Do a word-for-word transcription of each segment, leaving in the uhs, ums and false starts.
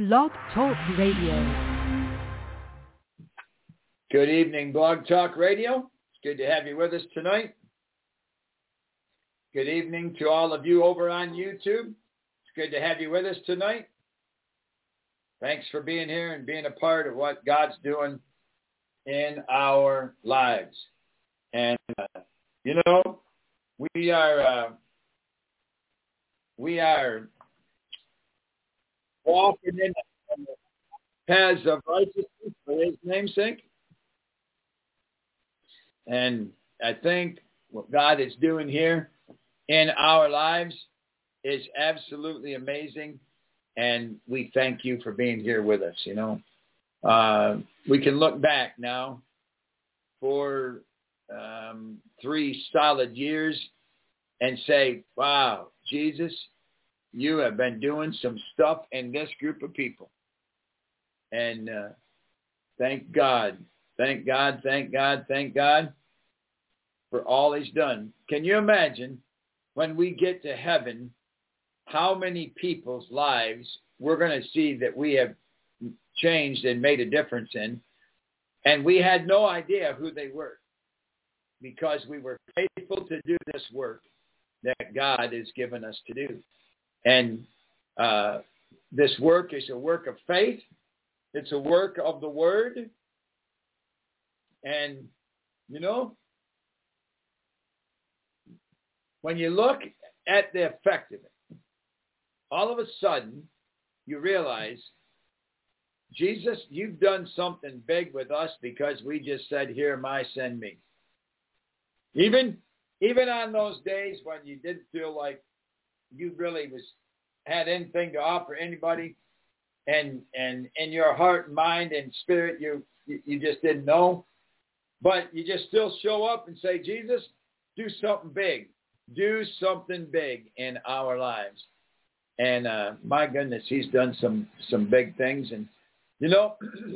Blog Talk Radio. Good evening, Blog Talk Radio. It's good to have you with us tonight. Good evening to all of you over on YouTube. It's good to have you with us tonight. Thanks for being here and being a part of what God's doing in our lives. And, uh, you know, we are, uh, we are walking in the paths of righteousness for his name's sake. And I think what God is doing here in our lives is absolutely amazing. And we thank you for being here with us, you know. Uh, we can look back now for um, three solid years and say, wow, Jesus, you have been doing some stuff in this group of people. And uh, thank God, thank God, thank God, thank God for all he's done. Can you imagine when we get to heaven, how many people's lives we're going to see that we have changed and made a difference in, and we had no idea who they were because we were faithful to do this work that God has given us to do. And uh, this work is a work of faith. It's a work of the Word. And, you know, when you look at the effect of it, all of a sudden you realize, Jesus, you've done something big with us because we just said, here am I, send me. Even, even on those days when you didn't feel like you really was had anything to offer anybody, and and in your heart and mind and spirit you you just didn't know, but you just still show up and say, Jesus, do something big. Do something big in our lives. And uh, my goodness, he's done some, some big things. And, you know,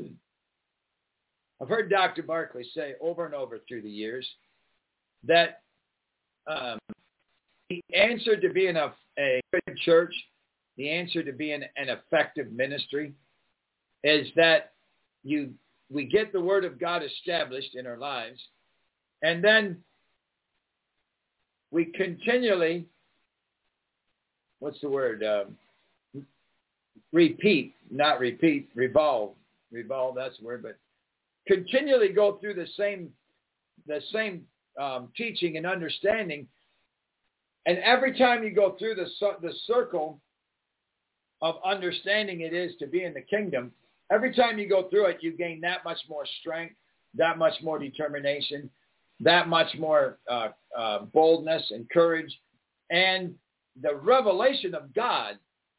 I've heard Doctor Barkley say over and over through the years that um, the answer to being a, a good church, the answer to being an effective ministry is that you we get the Word of God established in our lives, and then we continually, what's the word, um, repeat, not repeat, revolve, revolve, that's the word, but continually go through the same, the same um, teaching and understanding. And every time you go through the, the circle of understanding it is to be in the kingdom, every time you go through it, you gain that much more strength, that much more determination, that much more uh, uh, boldness and courage. And the revelation of God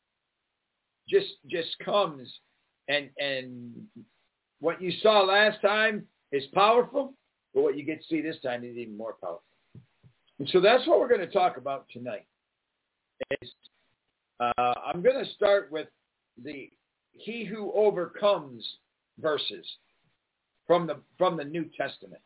just just comes. And, and what you saw last time is powerful, but what you get to see this time is even more powerful. And so that's what we're going to talk about tonight. Is, uh, I'm going to start with the He Who Overcomes verses from the from the New Testament.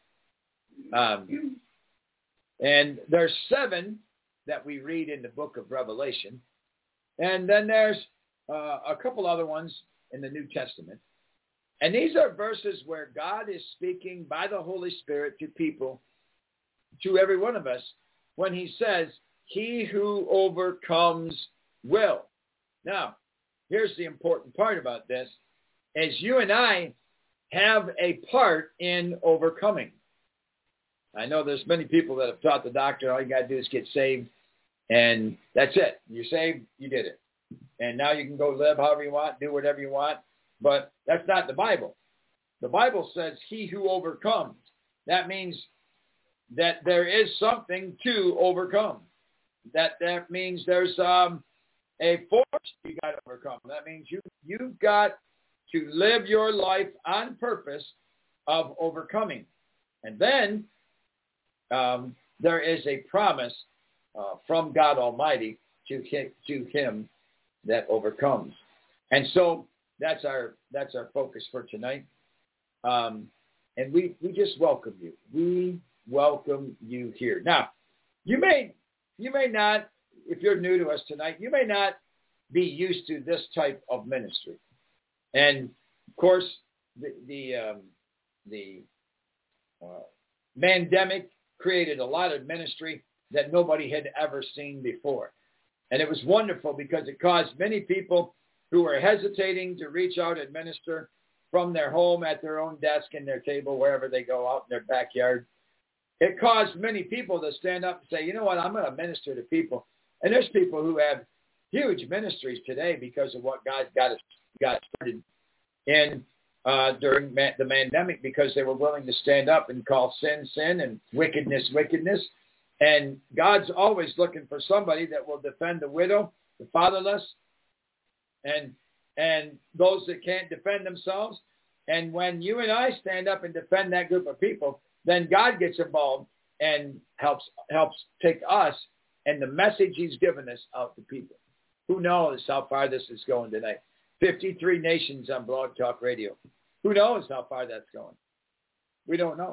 Um, and there's seven that we read in the book of Revelation. And then there's uh, a couple other ones in the New Testament. And these are verses where God is speaking by the Holy Spirit to people, to every one of us, when he says, he who overcomes will. Now, here's the important part about this, is you and I have a part in overcoming. I know there's many people that have taught the doctrine, all you got to do is get saved, and that's it. You're saved, you did it. And now you can go live however you want, do whatever you want, but that's not the Bible. The Bible says he who overcomes. That means that there is something to overcome. That that means there's um, a force you got to overcome. That means you, you've got to live your life on purpose of overcoming. And then um, there is a promise uh, from God Almighty to him, to him that overcomes. And so that's our that's our focus for tonight. Um, and we, we just welcome you. We welcome you here. Now, you may you may not, if you're new to us tonight, you may not be used to this type of ministry. And of course, the the, um, the uh, pandemic created a lot of ministry that nobody had ever seen before. And it was wonderful because it caused many people who were hesitating to reach out and minister from their home, at their own desk, in their table, wherever they go, out in their backyard. It caused many people to stand up and say, you know what, I'm going to minister to people. And there's people who have huge ministries today because of what God got, got started in uh, during ma- the pandemic, because they were willing to stand up and call sin, sin, and wickedness, wickedness. And God's always looking for somebody that will defend the widow, the fatherless, and and those that can't defend themselves. And when you and I stand up and defend that group of people, then God gets involved and helps helps take us and the message he's given us out to people. Who knows how far this is going tonight? fifty-three nations on Blog Talk Radio. Who knows how far that's going? We don't know.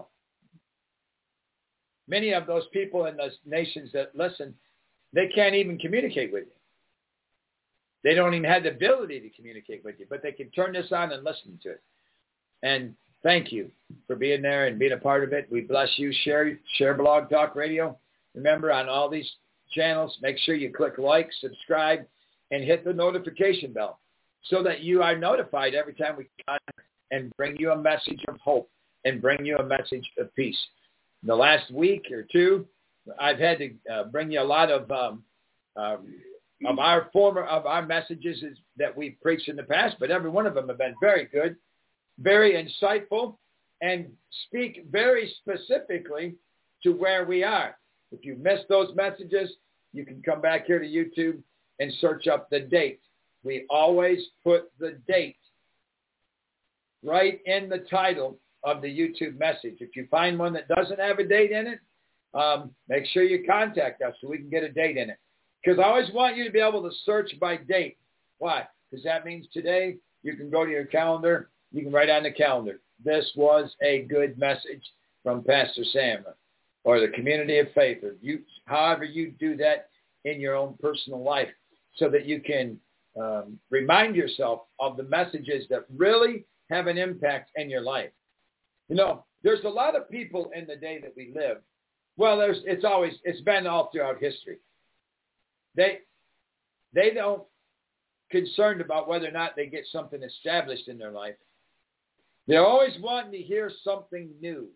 Many of those people in those nations that listen, they can't even communicate with you. They don't even have the ability to communicate with you, but they can turn this on and listen to it. And thank you for being there and being a part of it. We bless you. Share, share Blog Talk Radio. Remember, on all these channels, make sure you click like, subscribe, and hit the notification bell so that you are notified every time we come and bring you a message of hope and bring you a message of peace. In the last week or two, I've had to uh, bring you a lot of um, uh, of our former of our messages is, that we've preached in the past, but every one of them have been very good, very insightful, and speak very specifically to where we are. If you missed those messages, you can come back here to YouTube and search up the date. We always put the date right in the title of the YouTube message. If you find one that doesn't have a date in it, um, make sure you contact us so we can get a date in it. Because I always want you to be able to search by date. Why? Because that means today you can go to your calendar. You can write on the calendar, this was a good message from Pastor Sam or the Community of Faith, or you, however you do that in your own personal life, so that you can um, remind yourself of the messages that really have an impact in your life. You know, there's a lot of people in the day that we live. Well, there's it's always it's been all throughout history. They they don't concerned about whether or not they get something established in their life. They're always wanting to hear something new.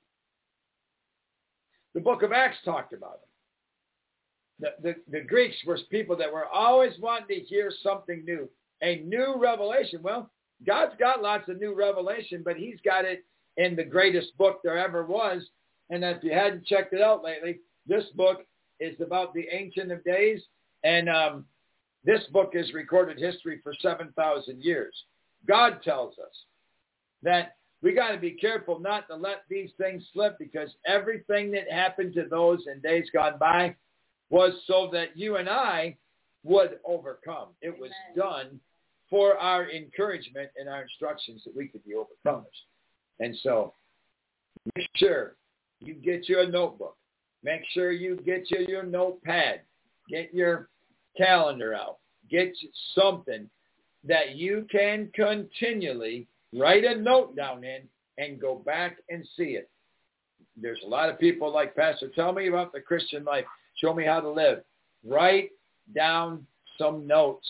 The book of Acts talked about it. The, the, the Greeks were people that were always wanting to hear something new, a new revelation. Well, God's got lots of new revelation, but he's got it in the greatest book there ever was. And if you hadn't checked it out lately, this book is about the Ancient of Days. And um, this book is recorded history for seven thousand years. God tells us that we got to be careful not to let these things slip, because everything that happened to those in days gone by was so that you and I would overcome. It was done for our encouragement and our instructions that we could be overcomers. And so make sure you get you a notebook. Make sure you get you your notepad. Get your calendar out. Get something that you can continually write a note down in and go back and see it. There's a lot of people like, Pastor, tell me about the Christian life. Show me how to live. Write down some notes.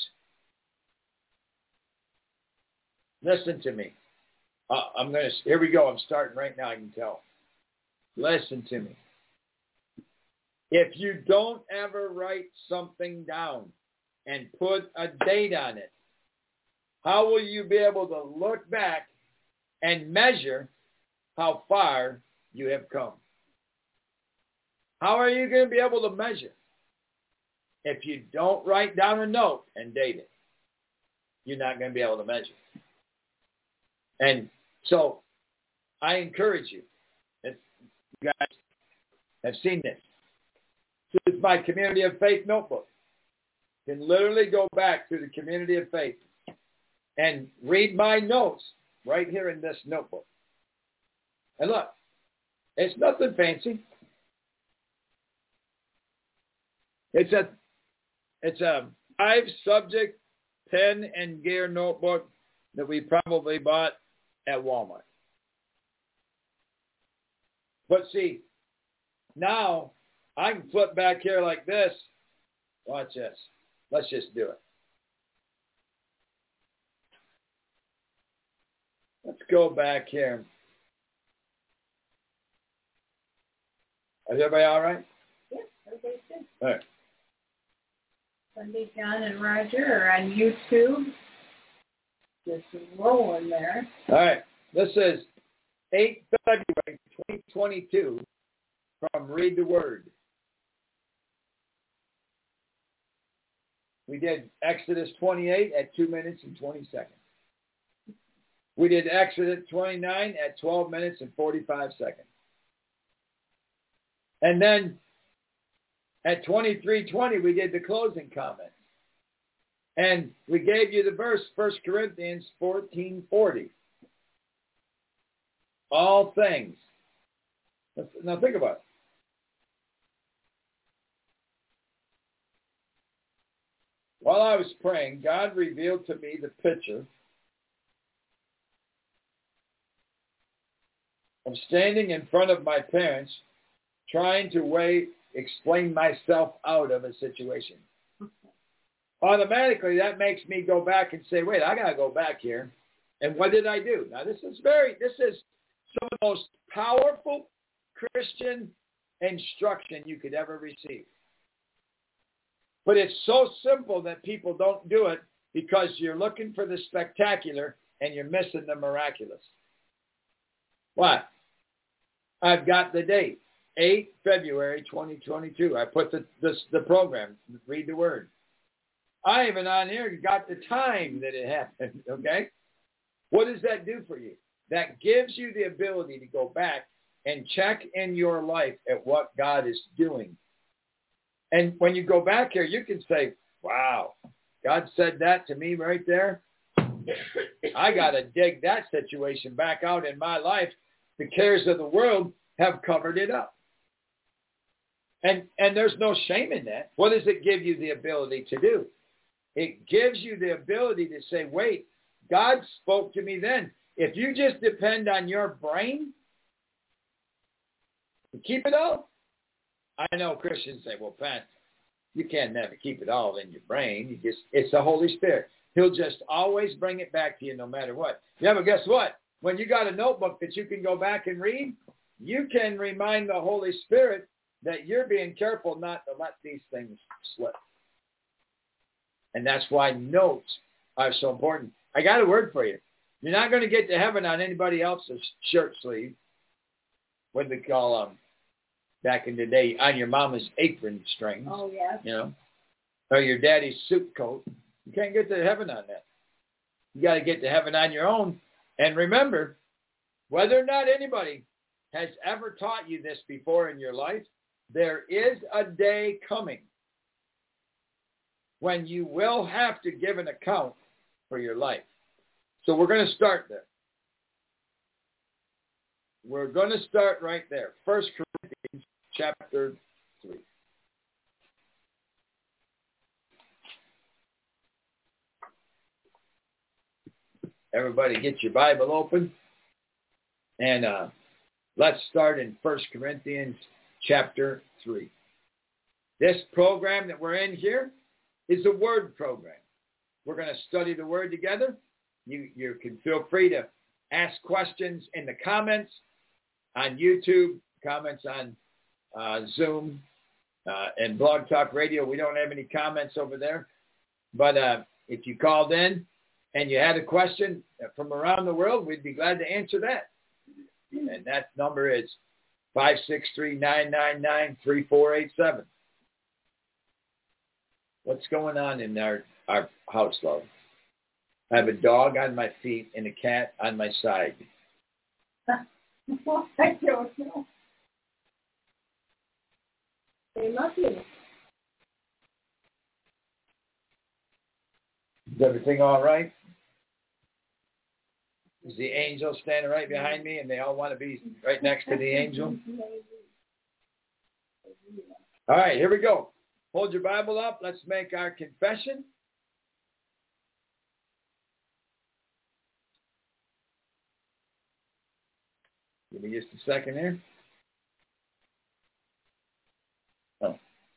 Listen to me. Uh, I'm going to, here we go. I'm starting right now. I can tell. Listen to me. If you don't ever write something down and put a date on it, how will you be able to look back and measure how far you have come? How are you going to be able to measure? If you don't write down a note and date it, you're not going to be able to measure. And so I encourage you, if you guys have seen this, this is my Community of Faith notebook. You can literally go back to the Community of Faith and read my notes right here in this notebook. And look, it's nothing fancy. It's a it's a five subject pen and gear notebook that we probably bought at Walmart. But see, now I can flip back here like this. Watch this. Let's just do it. Let's go back here. Is everybody all right? Yes, everybody's good. All right. Sunday John and Roger are on YouTube. Just rolling there. All right. This is eighth February twenty twenty-two from Read the Word. We did Exodus twenty-eight at two minutes and twenty seconds. We did Exodus twenty-nine at twelve minutes and forty-five seconds. And then at twenty-three twenty, we did the closing comments. And we gave you the verse, First Corinthians fourteen forty. All things. Now think about it. While I was praying, God revealed to me the picture of standing in front of my parents trying to way, explain myself out of a situation. Automatically, that makes me go back and say, wait, I got to go back here. And what did I do? Now, this is very, this is some of the most powerful Christian instruction you could ever receive. But it's so simple that people don't do it because you're looking for the spectacular and you're missing the miraculous. What? I've got the date. eighth February twenty twenty-two. I put the, the, the program, Read the Word. I even on here got the time that it happened, okay? What does that do for you? That gives you the ability to go back and check in your life at what God is doing. And when you go back here, you can say, wow, God said that to me right there. I got to dig that situation back out in my life. The cares of the world have covered it up. And and there's no shame in that. What does it give you the ability to do? It gives you the ability to say, wait, God spoke to me then. If you just depend on your brain to keep it all, I know Christians say, well, Pat, you can't never keep it all in your brain. You just it's the Holy Spirit. He'll just always bring it back to you no matter what. Yeah, but guess what? When you got a notebook that you can go back and read, you can remind the Holy Spirit that you're being careful not to let these things slip. And that's why notes are so important. I got a word for you. You're not going to get to heaven on anybody else's shirt sleeve. What do they call them back in the day? On your mama's apron strings. Oh, yeah. You know, or your daddy's suit coat. You can't get to heaven on that. You got to get to heaven on your own. And remember, whether or not anybody has ever taught you this before in your life, there is a day coming when you will have to give an account for your life. So we're going to start there. We're going to start right there. First Corinthians chapter three. Everybody get your Bible open. And uh, let's start in First Corinthians chapter three. This program that we're in here is a word program. We're going to study the word together. You, you can feel free to ask questions in the comments on YouTube, comments on uh, Zoom, uh, and Blog Talk Radio. We don't have any comments over there. But uh, if you called in and you had a question from around the world, we'd be glad to answer that. And that number is five six three, nine nine nine, three four eight seven. What's going on in our, our house, love? I have a dog on my feet and a cat on my side. I don't know. They love you. Is everything all right? Is the angel standing right behind me and they all want to be right next to the angel? All right, here we go. Hold your Bible up. Let's make our confession. Give me just a second here. Oh.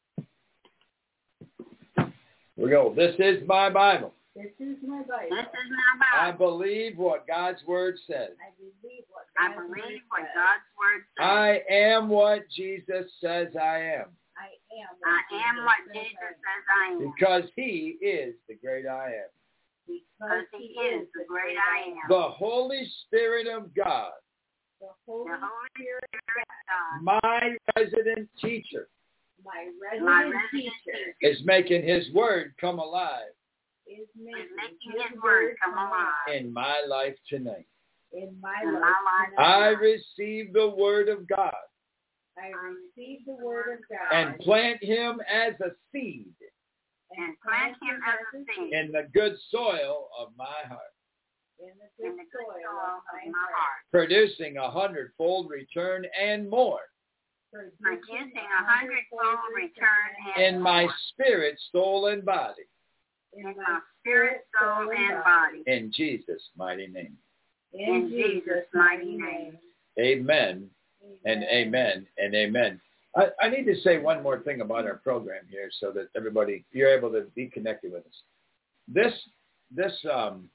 Here we go. This is my Bible. This is my Bible. This is my I Bible. believe what God's Word says. I believe what I God's believe word what says. God's word says. I am what Jesus says I am. I am what I am Jesus what says Jesus I am. says I am. Because he is the great I am. Because he is the great I am. The Holy Spirit of God, The Holy The Holy Spirit, Spirit of God, my resident teacher, my my resident resident teacher, teacher, is making his word come alive is is making making his his word come alive in my life tonight. in my in life. my life. I receive the word of God I receive the word of God and plant him as a seed and plant him as a seed in the good soil of my heart, in the in good the good soil soil of of my my heart, heart, producing a hundredfold return and more producing a hundredfold return and in my more spirit, soul, and body. in in my my spirit, soul, and body. In Jesus' mighty name. In Jesus' mighty name. Amen and amen and amen. I, I need to say one more thing about our program here so that everybody, you're able to be connected with us. This, this, um,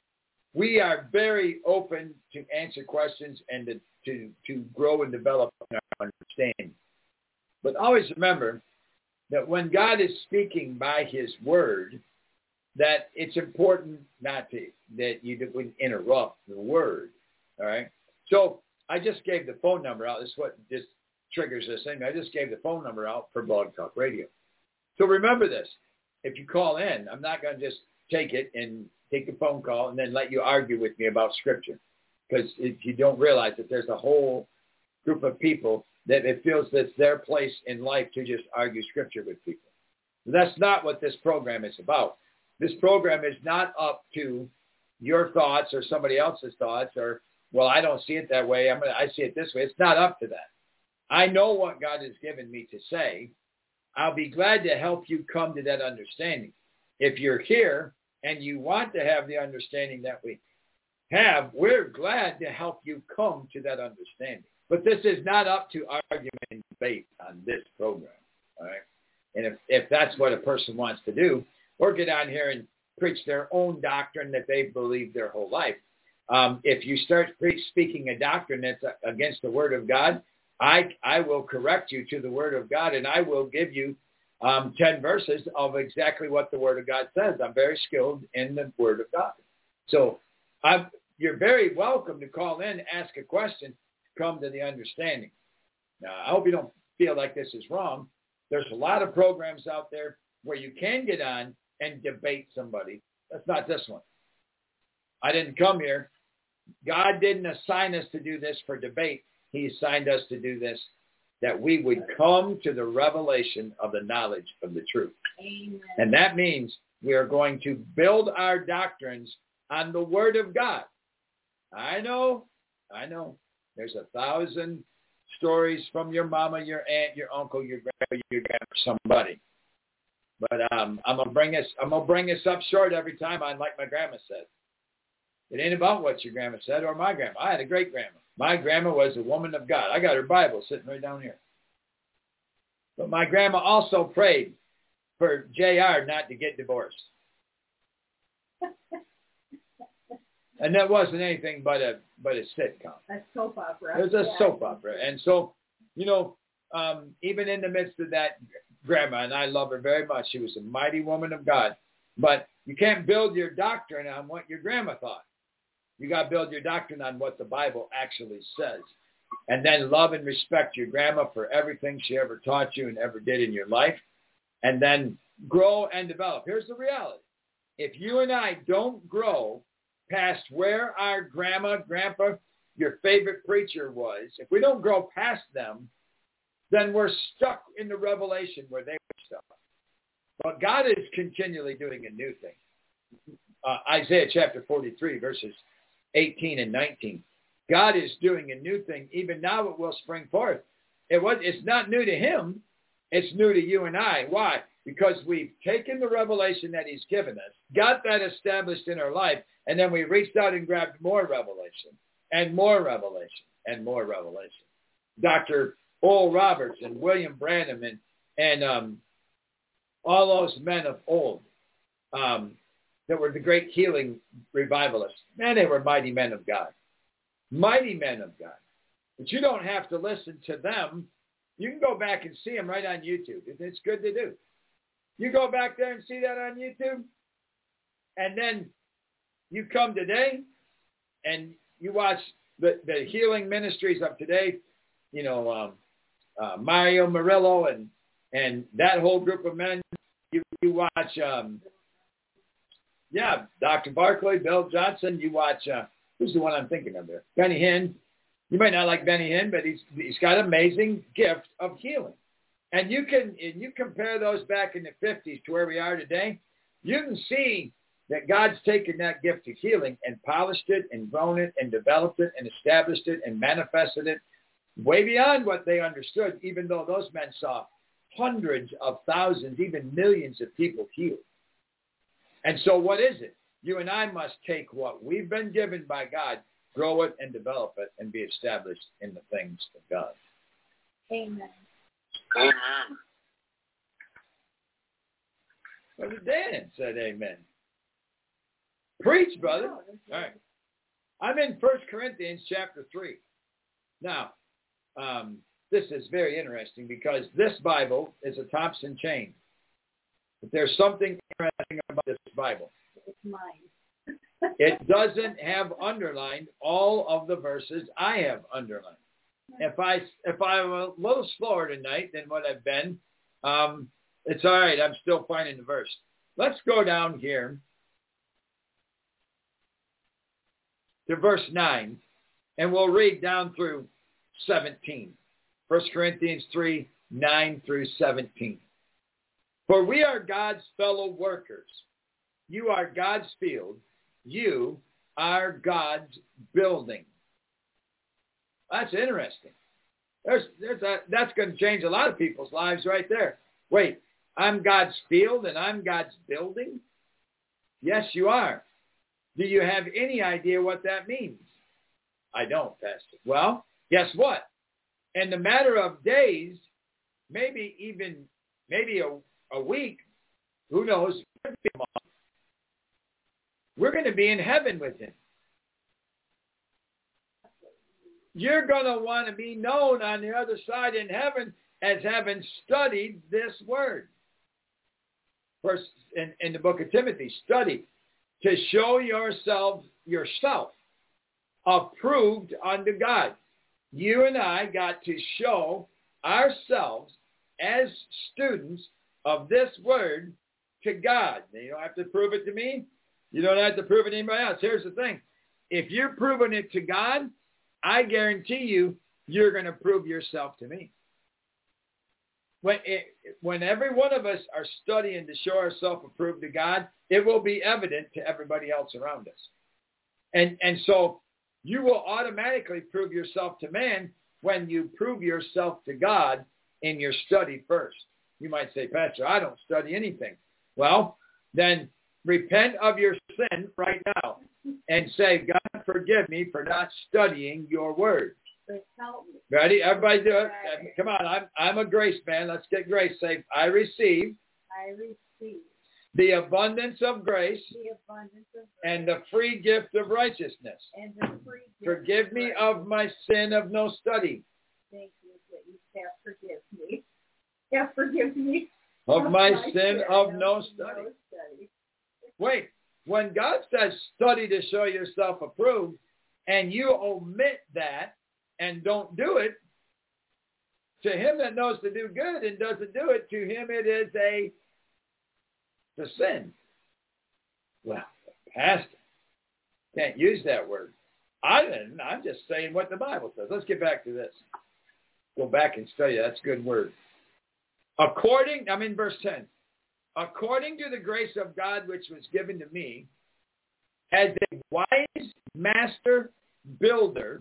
we are very open to answer questions and to, to, to grow and develop our understanding. But always remember that when God is speaking by his word, that it's important not to, that you wouldn't interrupt the word. All right. So I just gave the phone number out. This is what just triggers this thing. I just gave the phone number out for Blog Talk Radio. So remember this. If you call in, I'm not going to just take it and take a phone call and then let you argue with me about Scripture. Because if you don't realize that there's a whole group of people that it feels that's their place in life to just argue Scripture with people. That's not what this program is about. This program is not up to your thoughts or somebody else's thoughts or, well, I don't see it that way. I'm gonna, I see it this way. It's not up to that. I know what God has given me to say. I'll be glad to help you come to that understanding. If you're here and you want to have the understanding that we have, we're glad to help you come to that understanding. But this is not up to argument and debate on this program. All right. And if, if that's what a person wants to do, or get on here and preach their own doctrine that they've believed their whole life. Um, if you start pre- speaking a doctrine that's against the Word of God, I, I will correct you to the Word of God, and I will give you um, ten verses of exactly what the Word of God says. I'm very skilled in the Word of God. So I'm, you're very welcome to call in, ask a question, come to the understanding. Now, I hope you don't feel like this is wrong. There's a lot of programs out there where you can get on and debate somebody. That's not this one. I didn't come here. God didn't assign us to do this for debate. He assigned us to do this that we would come to the revelation of the knowledge of the truth. Amen. And that means we are going to build our doctrines on the Word of God. I know, I know. There's a thousand stories from your mama, your aunt, your uncle, your grandpa, your grandpa, somebody. But um, I'm gonna bring us. I'm gonna bring us up short every time. On like my grandma said, it ain't about what your grandma said or my grandma. I had a great grandma. My grandma was a woman of God. I got her Bible sitting right down here. But my grandma also prayed for J R not to get divorced, and that wasn't anything but a but a sitcom. A soap opera. It was a Yeah. soap opera, and so you know, um, even in the midst of that. Grandma, and I love her very much. She was a mighty woman of God. But you can't build your doctrine on what your grandma thought. You got to build your doctrine on what the Bible actually says. And then love and respect your grandma for everything she ever taught you and ever did in your life. And then grow and develop. Here's the reality. If you and I don't grow past where our grandma, grandpa, your favorite preacher was, if we don't grow past them, then we're stuck in the revelation where they were stuck. But God is continually doing a new thing. Uh, Isaiah chapter forty-three, verses eighteen and nineteen. God is doing a new thing. Even now it will spring forth. It was, it's not new to him. It's new to you and I. Why? Because we've taken the revelation that he's given us, got that established in our life, and then we reached out and grabbed more revelation and more revelation and more revelation. Doctor Oral Roberts and William Branham and, and um, all those men of old um, that were the great healing revivalists. Man, they were mighty men of God. Mighty men of God. But you don't have to listen to them. You can go back and see them right on YouTube. It's good to do. You go back there and see that on YouTube, and then you come today and you watch the, the healing ministries of today, you know, um, uh, Mario Murillo and, and that whole group of men. You, you watch, um, yeah, Doctor Barclay, Bill Johnson. You watch, uh, who's the one I'm thinking of there? Benny Hinn. You might not like Benny Hinn, but he's he's got an amazing gift of healing. And you can and you compare those back in the fifties to where we are today, you can see that God's taken that gift of healing and polished it and grown it and developed it and established it and manifested it way beyond what they understood, even though those men saw hundreds of thousands, even millions of people healed. And so what is it? You and I must take what we've been given by God, grow it and develop it, and be established in the things of God. Amen. Amen. Brother Dan said amen. Preach, brother. All right. I'm in First Corinthians chapter three. Now, um, this is very interesting because this Bible is a Thompson chain. But there's something interesting about this Bible. It's mine. It doesn't have underlined all of the verses I have underlined. If I if I'm a little slower tonight than what I've been, um, it's all right. I'm still finding the verse. Let's go down here to verse nine, and we'll read down through seventeen. First Corinthians three, nine through seventeen. For we are God's fellow workers. You are God's field. You are God's building. That's interesting. There's, there's a, that's going to change a lot of people's lives right there. Wait, I'm God's field and I'm God's building? Yes, you are. Do you have any idea what that means? I don't, Pastor. Well, guess what? In the matter of days, maybe even maybe a, a week, who knows, we're going to be in heaven with him. You're going to want to be known on the other side in heaven as having studied this word. First, in, in the book of Timothy, study to show yourself, yourself approved unto God. You and I got to show ourselves as students of this word to God. Now, you don't have to prove it to me. You don't have to prove it to anybody else. Here's the thing. If you're proving it to God, I guarantee you, you're going to prove yourself to me. When, it, when every one of us are studying to show ourselves approved to God, it will be evident to everybody else around us. And, and so you will automatically prove yourself to man when you prove yourself to God in your study first. You might say, Pastor, I don't study anything. Well, then repent of your sin right now and say, God, forgive me for not studying your word. Ready? Everybody do it. Come on. I'm, I'm a grace man. Let's get grace. Say, I receive, I receive the abundance of grace, the abundance of grace and the free gift of righteousness. and the free gift Forgive of me grace. of my sin of no study, Thank you that you have forgive me. Have forgive me of my sin of no study. no study. Wait, when God says study to show yourself approved, and you omit that and don't do it, to him that knows to do good and doesn't do it, to him it is a, a sin. Well, Pastor, can't use that word. I didn't. I'm just saying what the Bible says. Let's get back to this. Go back and study. That's a good word. According, I'm in verse ten. According to the grace of God which was given to me, as a wise master builder,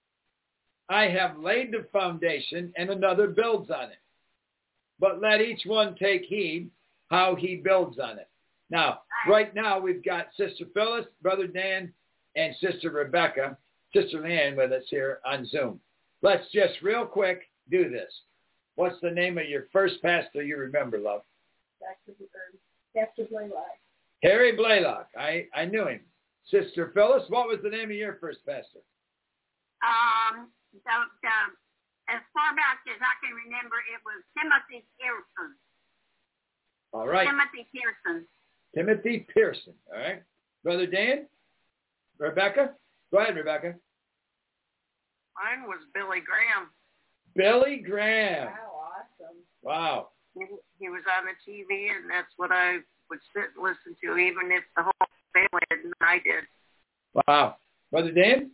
I have laid the foundation, and another builds on it. But let each one take heed how he builds on it. Now, right now, we've got Sister Phyllis, Brother Dan, and Sister Rebecca, Sister Leanne with us here on Zoom. Let's just real quick do this. What's the name of your first pastor you remember, love? Doctor Doctor Blaylock. Harry Blaylock. I, I knew him. Sister Phyllis, what was the name of your first pastor? Um, the, the, as far back as I can remember, it was Timothy Pearson. All right. Timothy Pearson. Timothy Pearson. All right. Brother Dan? Rebecca? Go ahead, Rebecca. Mine was Billy Graham. Billy Graham. Wow, awesome. Wow. He, he was on the T V, and that's what I would sit and listen to, even if the whole family didn't. I did. Wow. Brother Dan?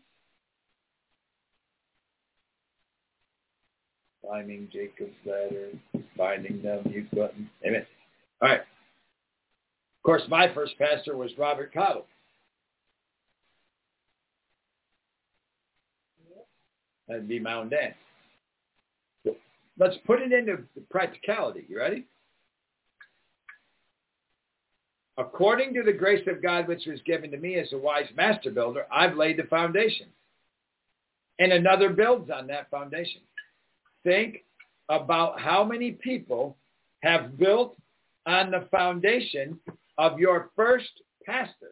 Climbing Jacob's ladder, finding the mute button. Amen. All right. Of course, my first pastor was Robert Cottle. That'd be my own dad. So let's put it into practicality. You ready? According to the grace of God which was given to me as a wise master builder, I've laid the foundation. And another builds on that foundation. Think about how many people have built on the foundation of your first pastor.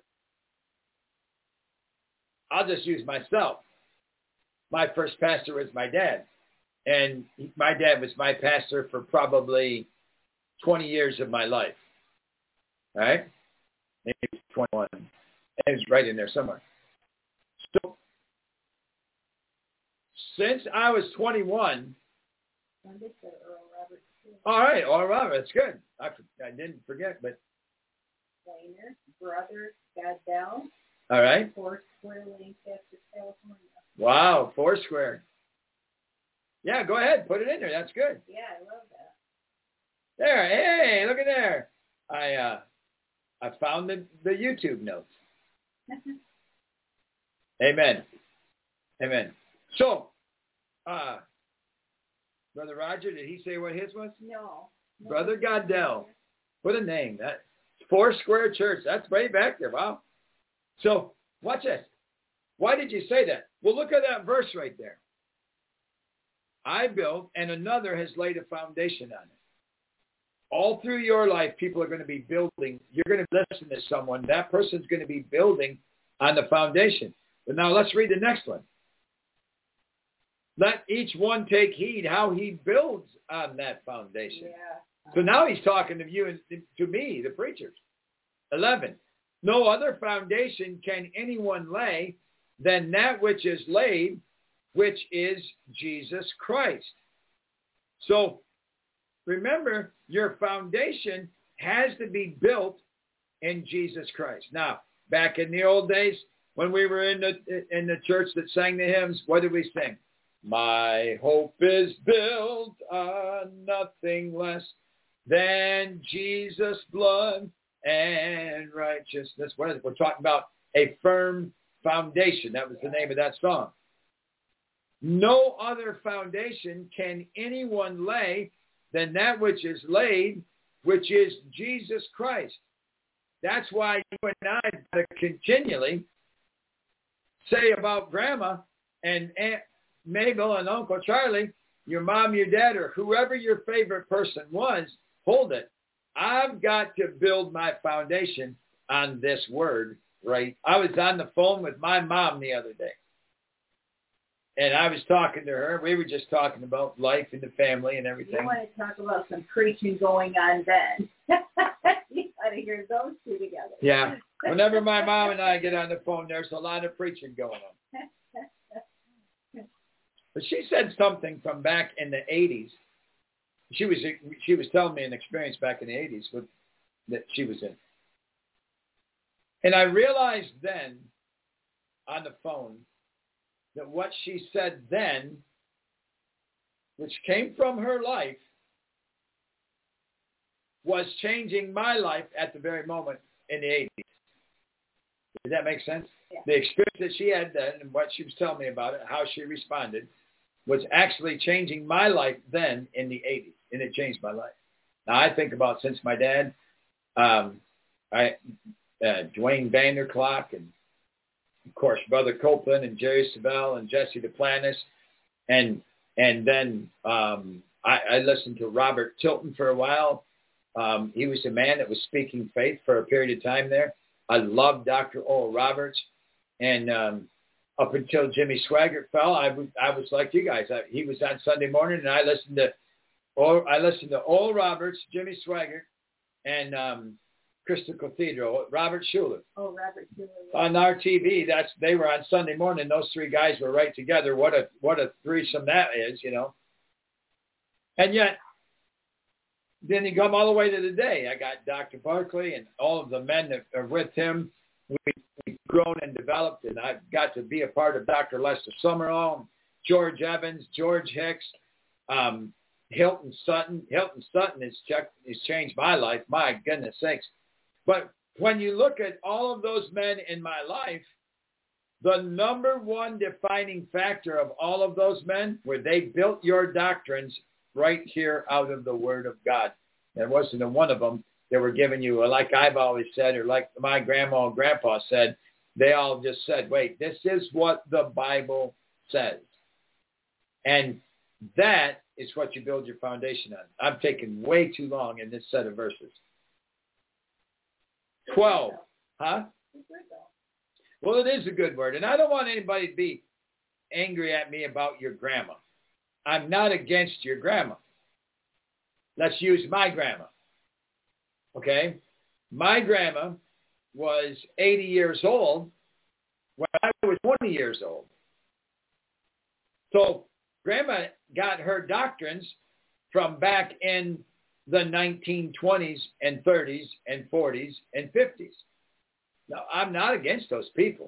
I'll just use myself. My first pastor was my dad. And my dad was my pastor for probably twenty years of my life. All right? Maybe twenty-one. It was right in there somewhere. So, since I was twenty-one, all right, all right, that's good. I, I didn't forget, but. Weiner, Brother Goddell. All right. Foursquare, Lancaster, California. Wow, Foursquare. Yeah, go ahead, put it in there. That's good. Yeah, I love that. There, hey, look at there. I uh, I found the, the YouTube notes. Amen. Amen. So, uh, Brother Roger, did he say what his was? No. no. Brother Goddell. What a name. That Foursquare Church. That's way back there. Wow. So, watch this. Why did you say that? Well, look at that verse right there. I built, and another has laid a foundation on it. All through your life, people are going to be building. You're going to listen to someone. That person's going to be building on the foundation. But now let's read the next one. Let each one take heed how he builds on that foundation. Yeah. So now he's talking to you and to me, the preachers. eleven. No other foundation can anyone lay than that which is laid, which is Jesus Christ. So remember, your foundation has to be built in Jesus Christ. Now, back in the old days, when we were in the in the church that sang the hymns, what did we sing? My hope is built on nothing less than Jesus' blood and righteousness. What is it? We're talking about a firm foundation. That was the name of that song. No other foundation can anyone lay than that which is laid, which is Jesus Christ. That's why you and I gotta continually say about Grandma and Aunt Mabel and Uncle Charlie, your mom, your dad, or whoever your favorite person was, hold it. I've got to build my foundation on this word, right? I was on the phone with my mom the other day. And I was talking to her. We were just talking about life and the family and everything. You want to talk about some preaching going on then. You got to hear those two together. Yeah. Whenever my mom and I get on the phone, there's a lot of preaching going on. But she said something from back in the eighties. She was she was telling me an experience back in the eighties with, that she was in. And I realized then on the phone that what she said then, which came from her life, was changing my life at the very moment in the eighties. Does that make sense? Yeah. The experience that she had then and what she was telling me about it, how she responded, was actually changing my life then in the eighties, and it changed my life. Now, I think about since my dad, um, I, uh, Dwayne Vanderclock and of course, Brother Copeland and Jerry Savelle and Jesse Duplantis. And and then um, I, I listened to Robert Tilton for a while. Um, he was a man that was speaking faith for a period of time there. I loved Doctor Oral Roberts. And um, up until Jimmy Swaggart fell, I was, I was like you guys. I, he was on Sunday morning, and I listened to Oral, I listened to Oral Roberts, Jimmy Swaggart, and um, Crystal Cathedral, Robert Schuller. Oh, Robert Schuller. On our T V, that's they were on Sunday morning. Those three guys were right together. What a what a threesome that is, you know. And yet, then you come all the way to today. I got Doctor Barkley and all of the men that are with him. We, we've grown and developed, and I've got to be a part of Doctor Lester Summerall, George Evans, George Hicks, um, Hilton Sutton. Hilton Sutton has, checked, has changed my life. My goodness sakes. But when you look at all of those men in my life, the number one defining factor of all of those men were they built your doctrines right here out of the Word of God. There wasn't a one of them that were giving you, like I've always said, or like my grandma and grandpa said, they all just said, wait, this is what the Bible says. And that is what you build your foundation on. I'm taking way too long in this set of verses. twelve. Huh? Well, it is a good word. And I don't want anybody to be angry at me about your grandma. I'm not against your grandma. Let's use my grandma. Okay? My grandma was eighty years old when I was twenty years old. So grandma got her doctrines from back in the nineteen twenties and thirties and forties and fifties. Now, I'm not against those people.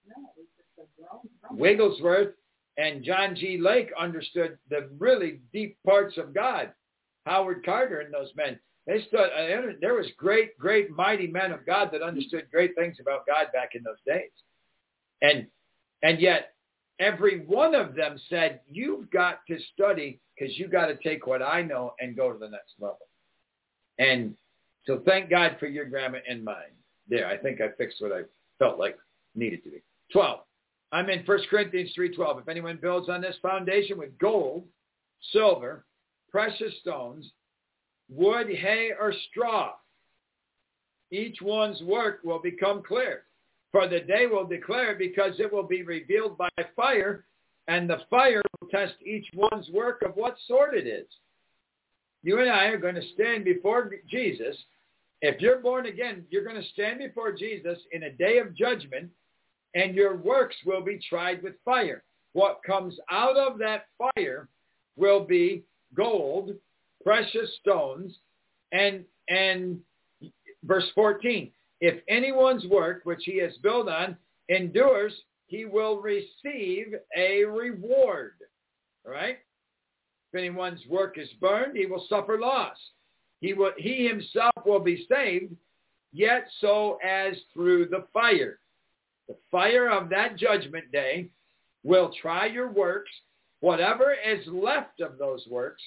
Wigglesworth and John G. Lake understood the really deep parts of God. Howard Carter and those men. They stood. Uh, there was great, great, mighty men of God that understood great things about God back in those days. And and yet, every one of them said, you've got to study because you've got to take what I know and go to the next level. And so thank God for your grandma and mine. There, I think I fixed what I felt like needed to be. twelve. I'm in First Corinthians three twelve. If anyone builds on this foundation with gold, silver, precious stones, wood, hay, or straw, each one's work will become clear. For the day will declare because it will be revealed by fire, and the fire will test each one's work of what sort it is. You and I are going to stand before Jesus. If you're born again, you're going to stand before Jesus in a day of judgment, and your works will be tried with fire. What comes out of that fire will be gold, precious stones, and and verse fourteen. If anyone's work, which he has built on, endures, he will receive a reward. All right? If anyone's work is burned, he will suffer loss. He will, he himself will be saved, yet so as through the fire. The fire of that judgment day will try your works. Whatever is left of those works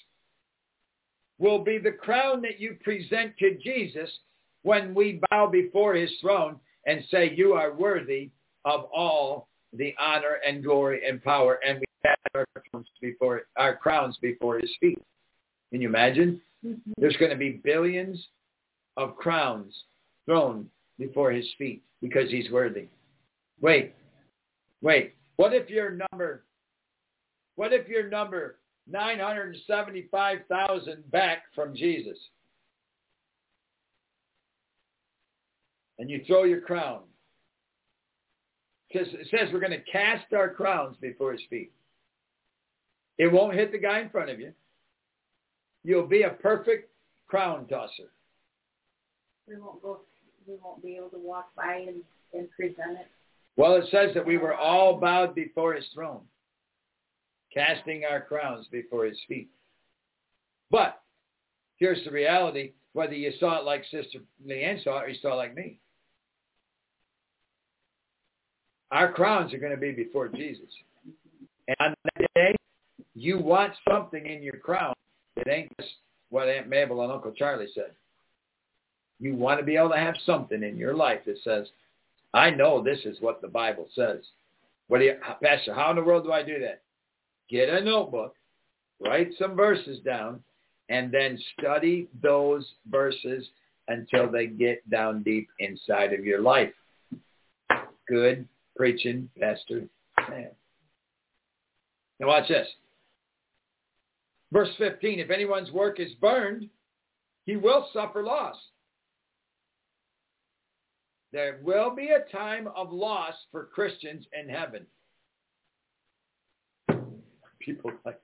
will be the crown that you present to Jesus when we bow before his throne and say, you are worthy of all the honor and glory and power, and we have our crowns before, our crowns before his feet. Can you imagine? Mm-hmm. There's going to be billions of crowns thrown before his feet because he's worthy. Wait, wait. What if you're number, what if you're number nine hundred seventy-five thousand back from Jesus? And you throw your crown. Because it says we're going to cast our crowns before his feet. It won't hit the guy in front of you. You'll be a perfect crown tosser. We won't go. We won't be able to walk by and, and present it. Well, it says that we were all bowed before his throne, casting our crowns before his feet. But here's the reality, whether you saw it like Sister Leanne saw it or you saw it like me. Our crowns are going to be before Jesus. And on that day, you want something in your crown that ain't just what Aunt Mabel and Uncle Charlie said. You want to be able to have something in your life that says, I know this is what the Bible says. What do you, Pastor, how in the world do I do that? Get a notebook, write some verses down, and then study those verses until they get down deep inside of your life. Good preaching, Pastor Sam. Now watch this. Verse fifteen, if anyone's work is burned, he will suffer loss. There will be a time of loss for Christians in heaven. People like,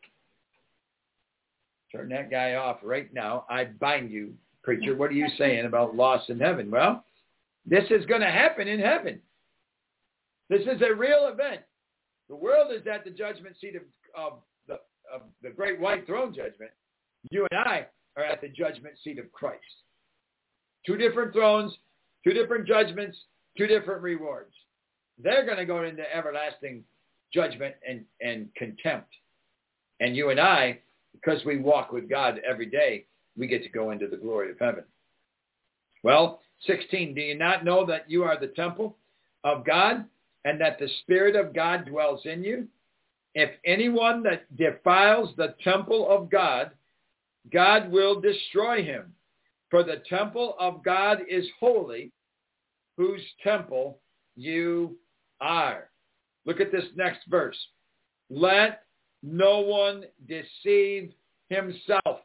turn that guy off right now. I bind you, preacher. What are you saying about loss in heaven? Well, this is going to happen in heaven. This is a real event. The world is at the judgment seat of, of, the, of the great white throne judgment. You and I are at the judgment seat of Christ. Two different thrones, two different judgments, two different rewards. They're going to go into everlasting judgment and, and contempt. And you and I, because we walk with God every day, we get to go into the glory of heaven. Well, sixteen, do you not know that you are the temple of God and that the Spirit of God dwells in you? If anyone that defiles the temple of God, God will destroy him. For the temple of God is holy, whose temple you are. Look at this next verse. Let no one deceive himself.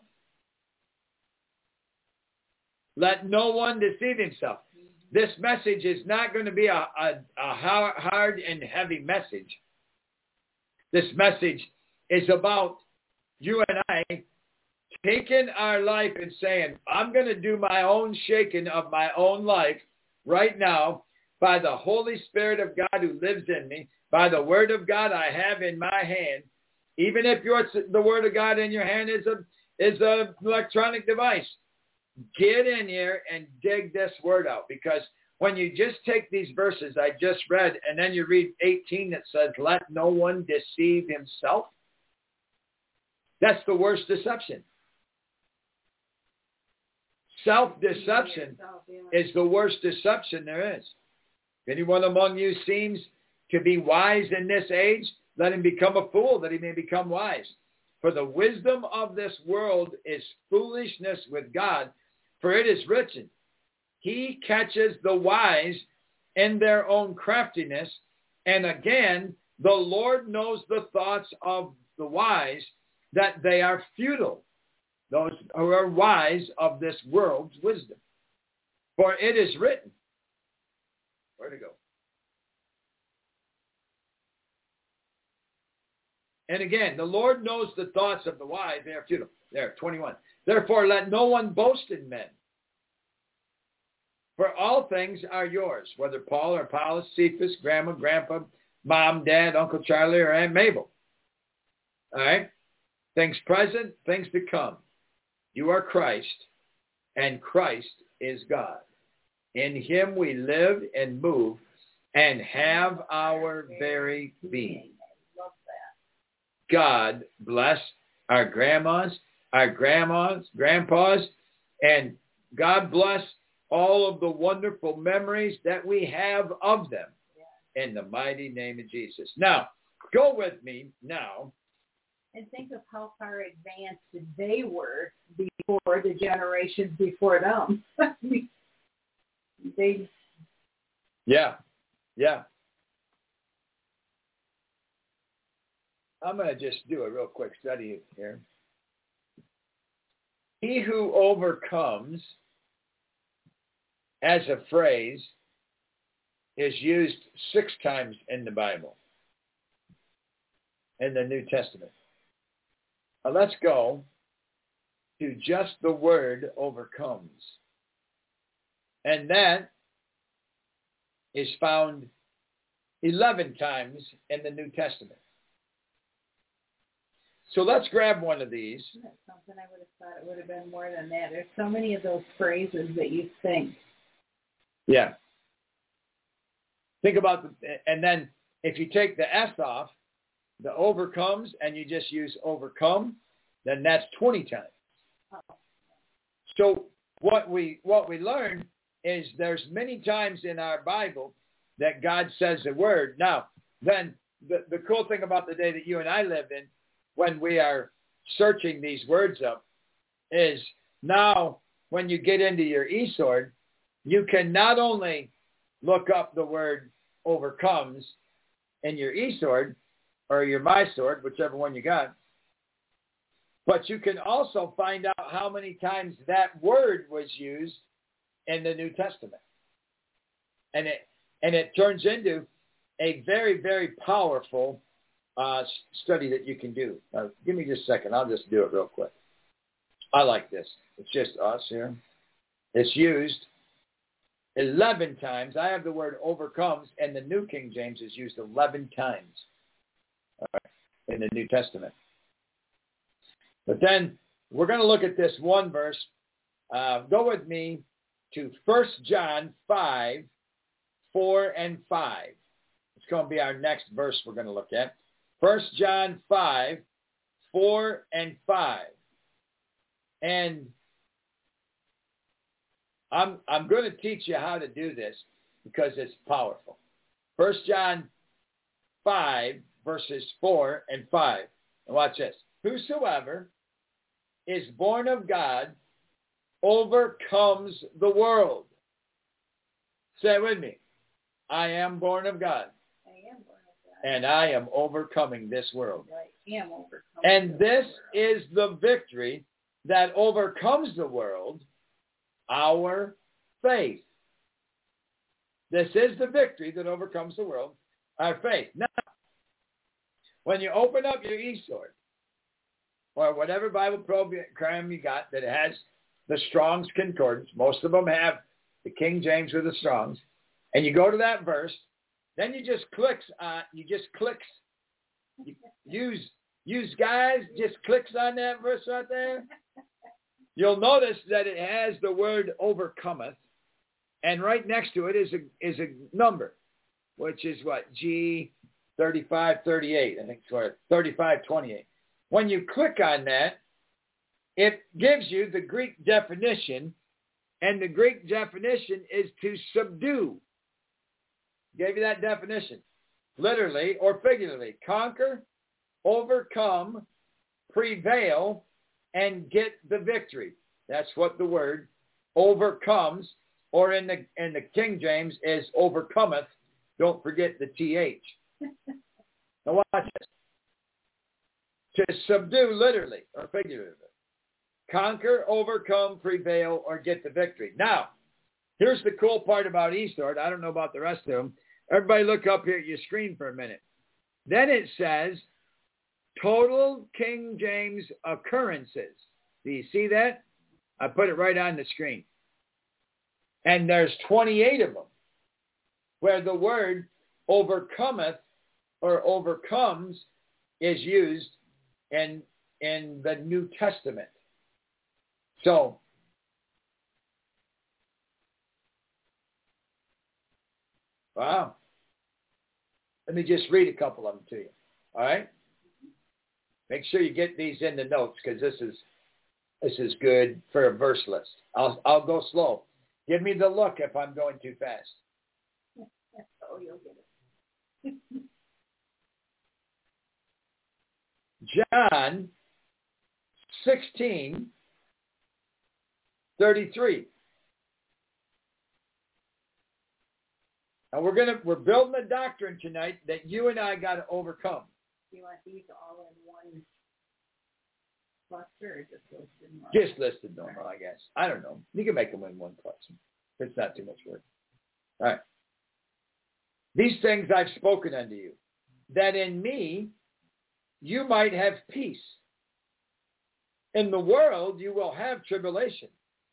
Let no one deceive himself. This message is not going to be a, a, a hard and heavy message. This message is about you and I taking our life and saying, I'm going to do my own shaking of my own life right now by the Holy Spirit of God who lives in me, by the Word of God I have in my hand. Even if your, the Word of God in your hand is a is an electronic device, get in here and dig this Word out. Because when you just take these verses I just read and then you read eighteen that says, let no one deceive himself, that's the worst deception. Self-deception is the worst deception there is. If anyone among you seems to be wise in this age, let him become a fool, that he may become wise. For the wisdom of this world is foolishness with God, for it is written, he catches the wise in their own craftiness. And again, the Lord knows the thoughts of the wise, that they are futile, those who are wise of this world's wisdom. For it is written, where to go? And again, the Lord knows the thoughts of the wise, they are futile. There, twenty-one. Therefore, let no one boast in men. For all things are yours, whether Paul or Apollos, Cephas, Grandma, Grandpa, Mom, Dad, Uncle Charlie, or Aunt Mabel. All right? Things present, things to come. You are Christ, and Christ is God. In him we live and move and have our very being. God bless our grandmas, our grandmas, grandpas, and God bless all of the wonderful memories that we have of them in the mighty name of Jesus. Now, go with me now. And think of how far advanced they were before the generations before them. they. Yeah, yeah. I'm going to just do a real quick study here. He who overcomes, as a phrase, is used six times in the Bible, in the New Testament. Now let's go to just the word overcomes. And that is found eleven times in the New Testament. So let's grab one of these. That's something I would have thought it would have been more than that. There's so many of those phrases that you think. Yeah. Think about, the, and then if you take the S off, the overcomes, and you just use overcome, then that's twenty times. Oh. So what we what we learn is there's many times in our Bible that God says a word. Now, then the, the cool thing about the day that you and I live in, when we are searching these words up, is now when you get into your eSword, you can not only look up the word overcomes in your eSword or your MySword, whichever one you got, but you can also find out how many times that word was used in the New Testament. And it and it turns into a very, very powerful uh, study that you can do. Now, give me just a second. I'll just do it real quick. I like this. It's just us here. It's used eleven times. I have the word overcomes, and the New King James is used eleven times all right, in the New Testament. But then we're going to look at this one verse. Uh, go with me to First John five, four and five. It's going to be our next verse we're going to look at. First John five, four and five. And I'm I'm going to teach you how to do this because it's powerful. First John five, verses four and five. And watch this. Whosoever is born of God overcomes the world. Say it with me. I am born of God. I am born of God. And I am overcoming this world. I am overcoming. And this is the victory that overcomes the world, our faith. This is the victory that overcomes the world, our faith. Now, when you open up your eSword, or whatever Bible program you got that has the Strong's Concordance, most of them have the King James or the Strong's, and you go to that verse, then you just clicks on, you just clicks, you use, use guys, just clicks on that verse right there. You'll notice that it has the word overcometh, and right next to it is a is a number, which is what, G thirty-five thirty-eight, I think it's what, thirty-five twenty-eight. When you click on that, it gives you the Greek definition, and the Greek definition is to subdue. Gave you that definition. Literally or figuratively, conquer, overcome, prevail, and get the victory. That's what the word overcomes, or in the in the King James is overcometh. Don't forget the T H. Now watch this. To subdue, literally or figuratively. Conquer, overcome, prevail, or get the victory. Now, here's the cool part about eSword. I don't know about the rest of them. Everybody look up here at your screen for a minute. Then it says total King James occurrences. Do you see that? I put it right on the screen. And there's twenty-eight of them where the word overcometh or overcomes is used in, in the New Testament. So, wow. Let me just read a couple of them to you. All right? Make sure you get these in the notes because this is this is good for a verse list. I'll I'll go slow. Give me the look if I'm going too fast. Oh, you'll get it. John sixteen thirty-three. Now we're gonna we're building a doctrine tonight that you and I got to overcome. Do you want these all in one cluster or just listed in one? Just listed normal, I guess. I don't know. You can make them in one cluster. It's not too much work. All right. These things I've spoken unto you, that in me you might have peace. In the world you will have tribulation.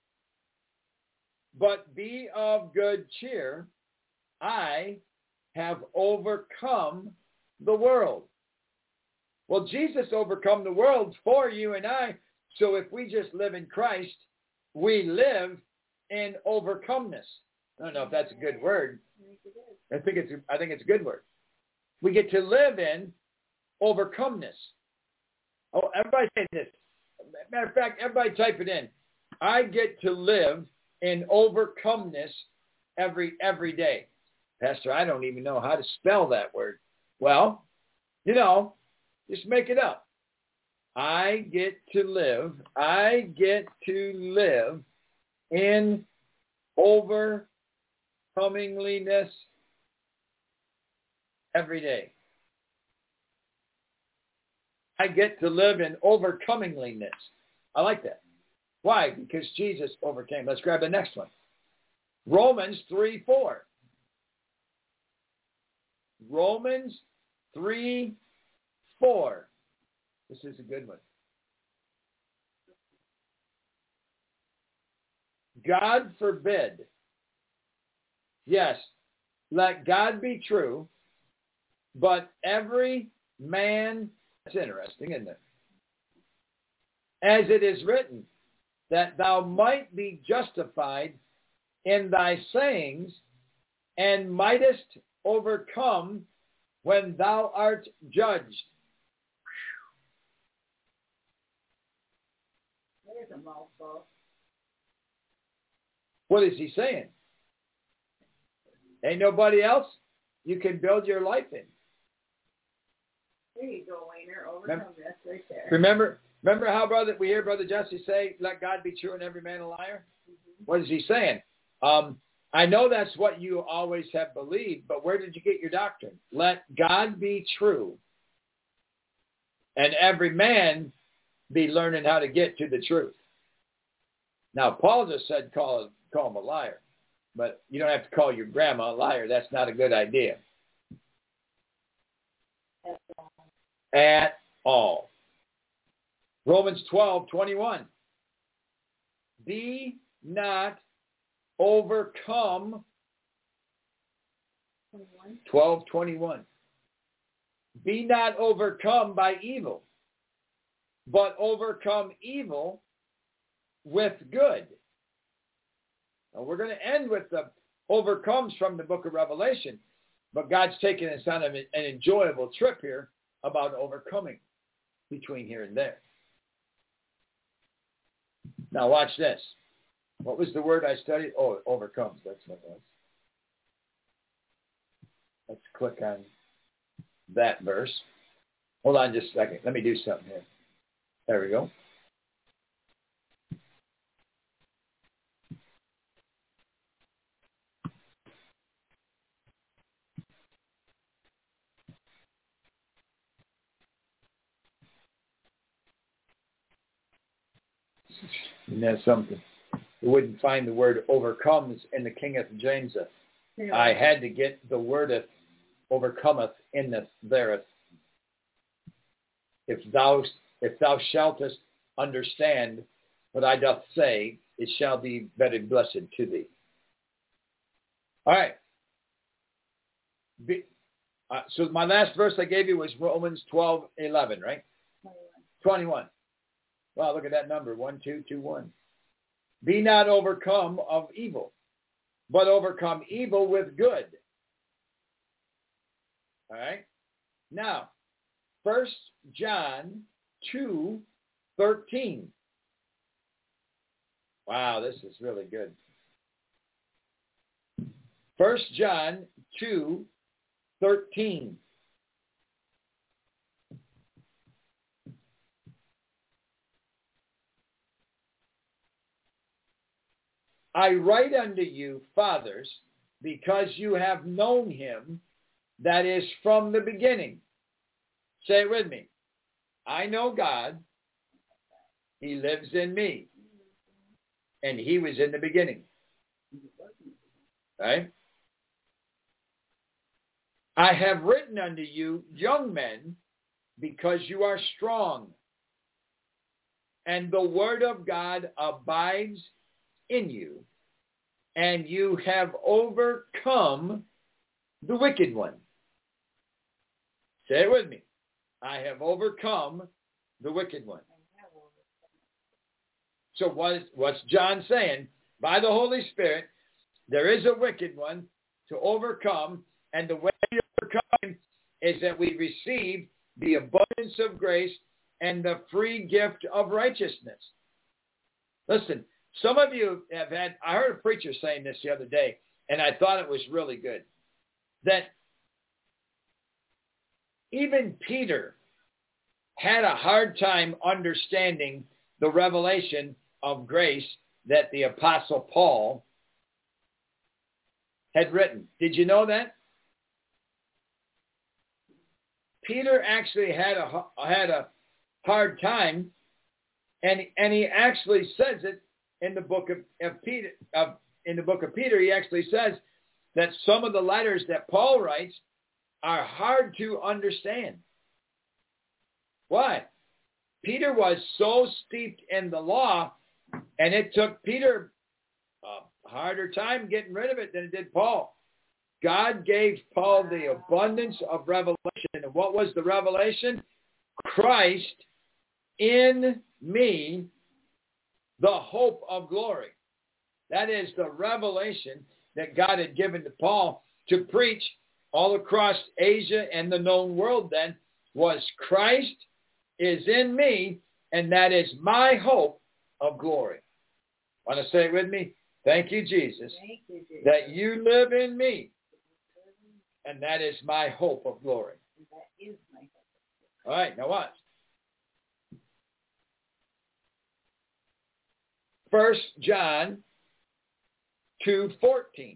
But be of good cheer. I have overcome the world. Well, Jesus overcome the world for you and I. So if we just live in Christ, we live in overcomeness. I don't know if that's a good word. I think it's I think it's a good word. We get to live in overcomeness. Oh, everybody say this. Matter of fact, everybody type it in. I get to live in overcomeness every every day. Pastor, I don't even know how to spell that word. Well, you know, just make it up. I get to live, I get to live in overcomingliness every day. I get to live in overcomingliness. I like that. Why? Because Jesus overcame. Let's grab the next one. Romans three four. Romans three four. This is a good one. God forbid. Yes, let God be true, but every man, that's interesting, isn't it? As it is written, that thou might be justified in thy sayings and mightest overcome when thou art judged. There's a mouthful. What is he saying? Ain't nobody else you can build your life in. There you go, Wayner. Overcome this right there. Remember, remember how brother we hear Brother Jesse say, let God be true and every man a liar? Mm-hmm. What is he saying? Um, I know that's what you always have believed, but where did you get your doctrine? Let God be true and every man be learning how to get to the truth. Now, Paul just said call, call him a liar, but you don't have to call your grandma a liar. That's not a good idea. At all. Romans twelve twenty-one. Be not overcome. twelve twenty-one. Be not overcome by evil, but overcome evil with good. Now we're going to end with the overcomes from the book of Revelation, but God's taking us on an enjoyable trip here about overcoming between here and there. Now watch this. What was the word I studied? Oh, overcomes. That's what it was. Let's click on that verse. Hold on just a second. Let me do something here. There we go. Isn't that something? You wouldn't find the word overcomes in the King James. Yeah. I had to get the wordeth, overcometh in the thereth. If thou, if thou shaltest understand what I doth say, it shall be very blessed to thee. All right. Be, uh, so my last verse I gave you was Romans twelve eleven, right? twenty-one. Wow, look at that number, one, two, two, one. Be not overcome of evil, but overcome evil with good. All right? Now, First John two thirteen. Wow, this is really good. First John two thirteen. I write unto you, fathers, because you have known him that is from the beginning. Say it with me. I know God. He lives in me. And he was in the beginning. Right? I have written unto you, young men, because you are strong. And the word of God abides in you, and you have overcome the wicked one. Say it with me. I have overcome the wicked one. So what is, what's John saying? By the Holy Spirit, there is a wicked one to overcome, and the way to overcome him is that we receive the abundance of grace and the free gift of righteousness. Listen, some of you have had, I heard a preacher saying this the other day, and I thought it was really good. that even Peter had a hard time understanding the revelation of grace that the Apostle Paul had written. Did you know that? Peter actually had a had a hard time, and and he actually says it in the book of, of Peter. Of, in the book of Peter, he actually says that some of the letters that Paul writes are hard to understand. Why? Peter was so steeped in the law, and it took Peter a harder time getting rid of it than it did Paul. God gave Paul the abundance of revelation. And what was the revelation? Christ in me, the hope of glory. That is the revelation that God had given to Paul to preach all across Asia and the known world then, was Christ is in me, and that is my hope of glory. Want to say it with me? Thank you, Jesus, Thank you, Jesus. that you live in me, and that is my hope of glory. That is my hope. All right, now what? First John two fourteen.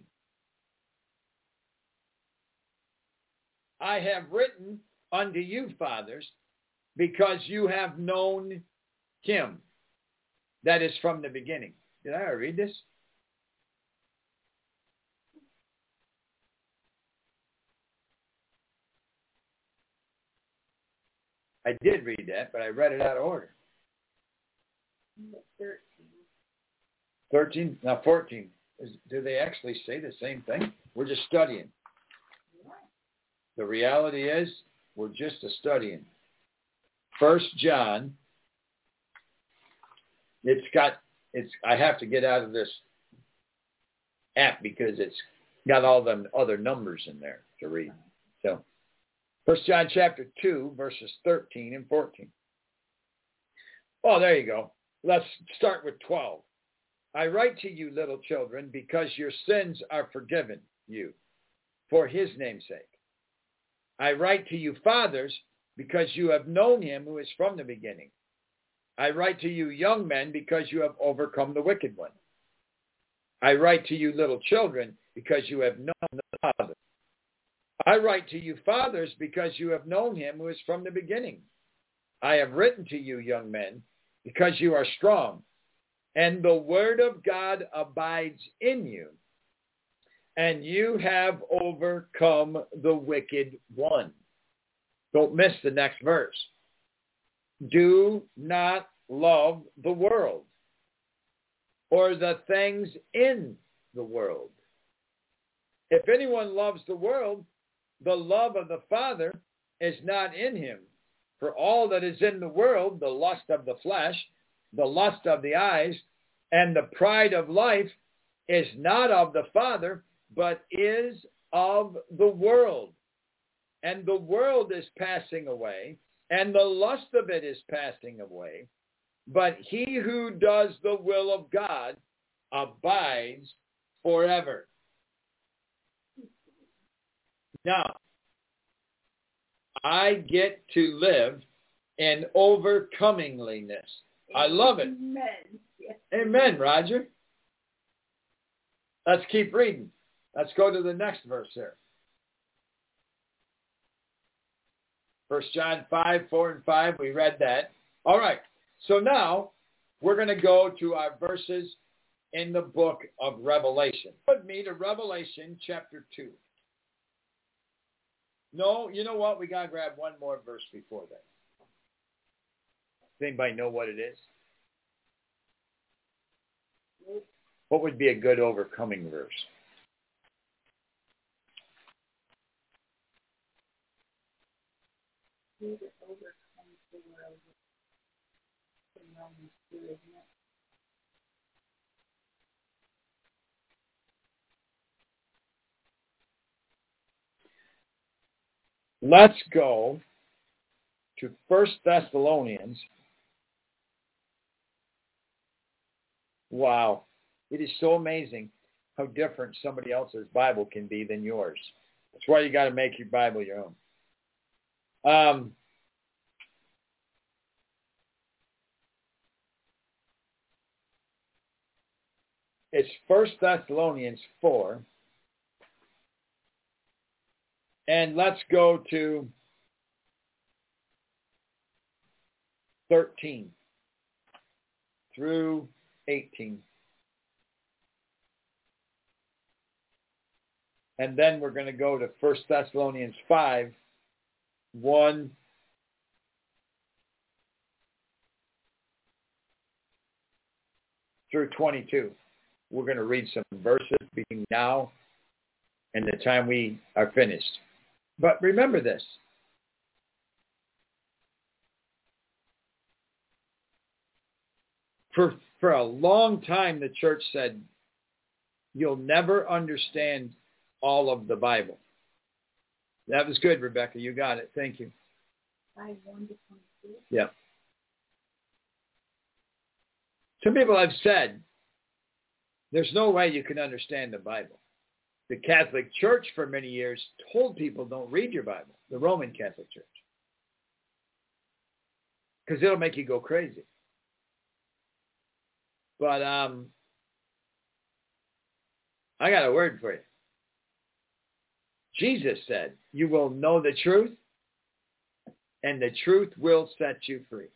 I have written unto you, fathers, because you have known him. That is from the beginning. Did I read this? I did read that, but I read it out of order. thirteen. thirteen? Now fourteen. Is, do they actually say the same thing? We're just studying. The reality is, we're just a studying. First John, it's got, it's. I have to get out of this app because it's got all them other numbers in there to read. So, First John chapter two, verses thirteen and fourteen. Oh, there you go. Let's start with twelve. I write to you, little children, because your sins are forgiven you, for his name's sake. I write to you, fathers, because you have known him who is from the beginning. I write to you, young men, because you have overcome the wicked one. I write to you, little children, because you have known the Father. I write to you, fathers, because you have known him who is from the beginning. I have written to you, young men, because you are strong, and the word of God abides in you, and you have overcome the wicked one. Don't miss the next verse. Do not love the world or the things in the world. If anyone loves the world, the love of the Father is not in him. For all that is in the world, the lust of the flesh, the lust of the eyes, and the pride of life is not of the Father, but is of the world. And the world is passing away, and the lust of it is passing away. But he who does the will of God abides forever. Now, I get to live in overcomingliness. I love it. Amen. Yes. Amen, Roger. Let's keep reading. Let's go to the next verse here. First John five, four and five, we read that. All right. So now we're going to go to our verses in the book of Revelation. Put me to Revelation chapter two. No, you know what? We got to grab one more verse before that. Does anybody know what it is? What would be a good overcoming verse? He that overcomes the world in Romans two, isn't it? Let's go to First Thessalonians. Wow. It is so amazing how different somebody else's Bible can be than yours. That's why you got to make your Bible your own. Um, it's First Thessalonians four. And let's go to thirteen through eighteen. And then we're going to go to First Thessalonians five, one through twenty-two. We're going to read some verses between now and the time we are finished. But remember this. For, for a long time, the church said, you'll never understand all of the Bible. That was good, Rebecca. You got it. Thank you. five, one to twenty-two. Yeah. Some people have said, there's no way you can understand the Bible. The Catholic Church for many years told people don't read your Bible, the Roman Catholic Church, because it'll make you go crazy. But um, I got a word for you. Jesus said, you will know the truth, and the truth will set you free.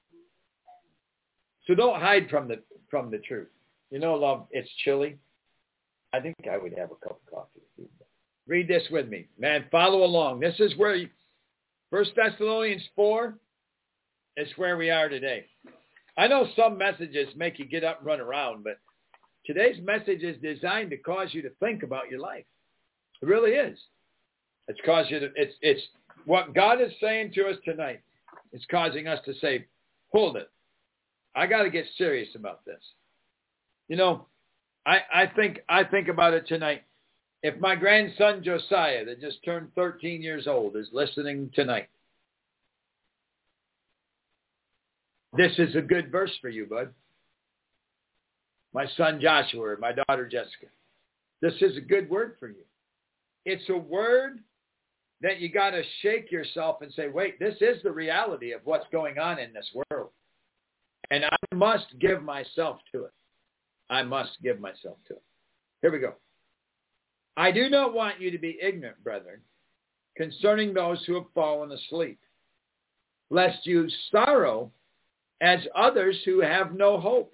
So don't hide from the from the truth. You know, love, it's chilly. I think I would have a cup of coffee. Read this with me. Man, follow along. This is where you, First Thessalonians four is where we are today. I know some messages make you get up and run around, but today's message is designed to cause you to think about your life. It really is. It's caused you to, it's, it's what God is saying to us tonight. It's causing us to say, hold it. I got to get serious about this. You know, I, I think I think about it tonight. If my grandson Josiah, that just turned thirteen years old, is listening tonight, this is a good verse for you, bud. My son Joshua, or my daughter Jessica, this is a good word for you. It's a word that you got to shake yourself and say, wait, this is the reality of what's going on in this world. And I must give myself to it. I must give myself to it. Here we go. I do not want you to be ignorant, brethren, concerning those who have fallen asleep, lest you sorrow as others who have no hope.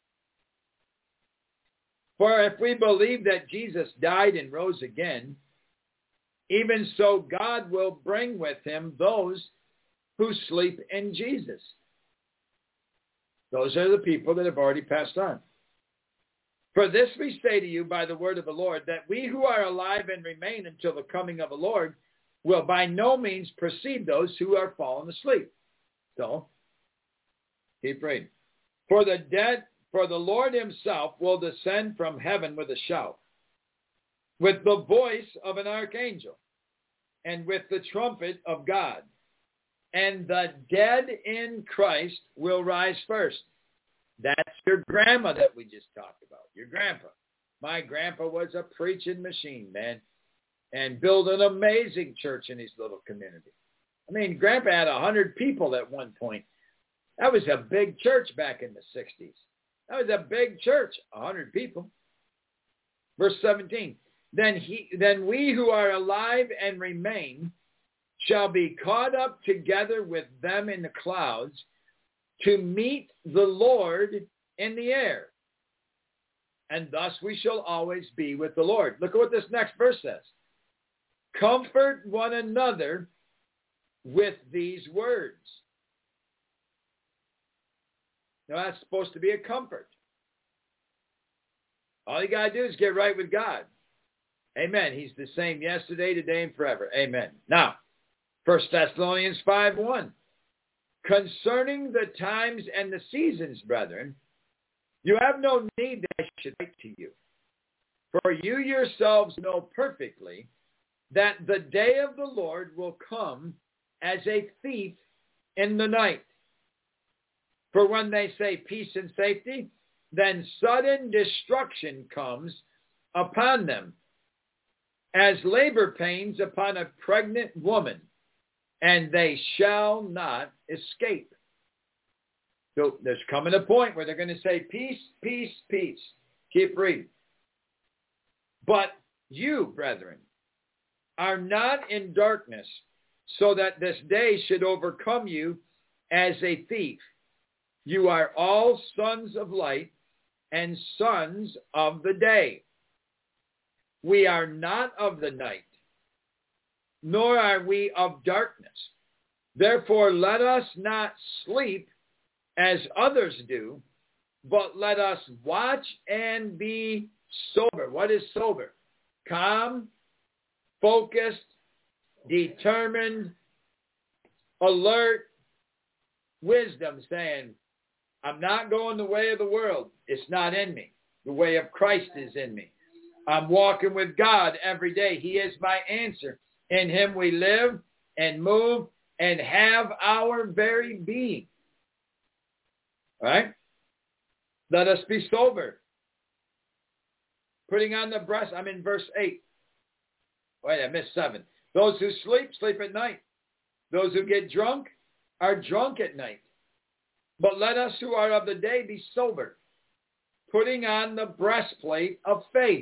For if we believe that Jesus died and rose again, even so God will bring with him those who sleep in Jesus. Those are the people that have already passed on. For this we say to you by the word of the Lord, that we who are alive and remain until the coming of the Lord will by no means precede those who are fallen asleep. So, keep reading. For the dead, for the Lord himself will descend from heaven with a shout, with the voice of an archangel, and with the trumpet of God. And the dead in Christ will rise first. That's your grandma that we just talked about, your grandpa. My grandpa was a preaching machine, man, and built an amazing church in his little community. I mean, grandpa had one hundred people at one point. That was a big church back in the sixties. That was a big church, one hundred people. Verse seventeen, then he, then we who are alive and remain shall be caught up together with them in the clouds to meet the Lord in the air. And thus we shall always be with the Lord. Look at what this next verse says. Comfort one another with these words. Now that's supposed to be a comfort. All you got to do is get right with God. Amen. He's the same yesterday, today, and forever. Amen. Now, First Thessalonians five one. Concerning the times and the seasons, brethren, you have no need that I should write to you. For you yourselves know perfectly that the day of the Lord will come as a thief in the night. For when they say peace and safety, then sudden destruction comes upon them. as labor pains upon a pregnant woman, and they shall not escape. So there's coming a point where they're going to say, peace, peace, peace. Keep reading. But you, brethren, are not in darkness, so that this day should overcome you as a thief. You are all sons of light and sons of the day. We are not of the night, nor are we of darkness. Therefore, let us not sleep as others do, but let us watch and be sober. What is sober? Calm, focused, determined, alert, wisdom, saying, I'm not going the way of the world. It's not in me. The way of Christ is in me. I'm walking with God every day. He is my answer. In him we live and move and have our very being. All right? Let us be sober. Putting on the breast. I'm in verse eight. Wait, I missed seven. Those who sleep, sleep at night. Those who get drunk are drunk at night. But let us who are of the day be sober, putting on the breastplate of faith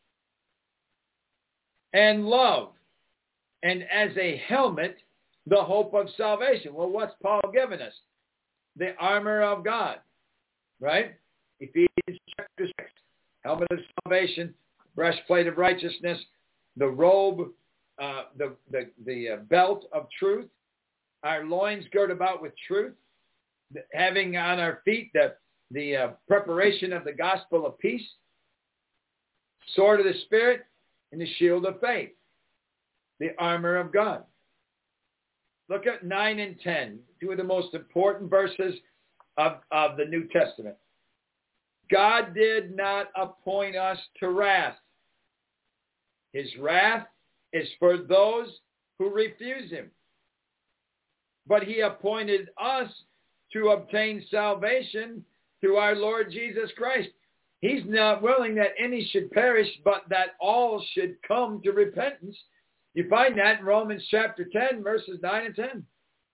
and love, and as a helmet, the hope of salvation. Well, what's Paul giving us? The armor of God, right? Ephesians chapter six, helmet of salvation, breastplate of righteousness, the robe, uh, the, the, the uh, belt of truth, our loins girt about with truth, having on our feet the, the uh, preparation of the gospel of peace, sword of the Spirit, and the shield of faith, the armor of God. Look at nine and ten, two of the most important verses of, of the New Testament. God did not appoint us to wrath. His wrath is for those who refuse him. But he appointed us to obtain salvation through our Lord Jesus Christ. He's not willing that any should perish, but that all should come to repentance. You find that in Romans chapter ten, verses nine and ten.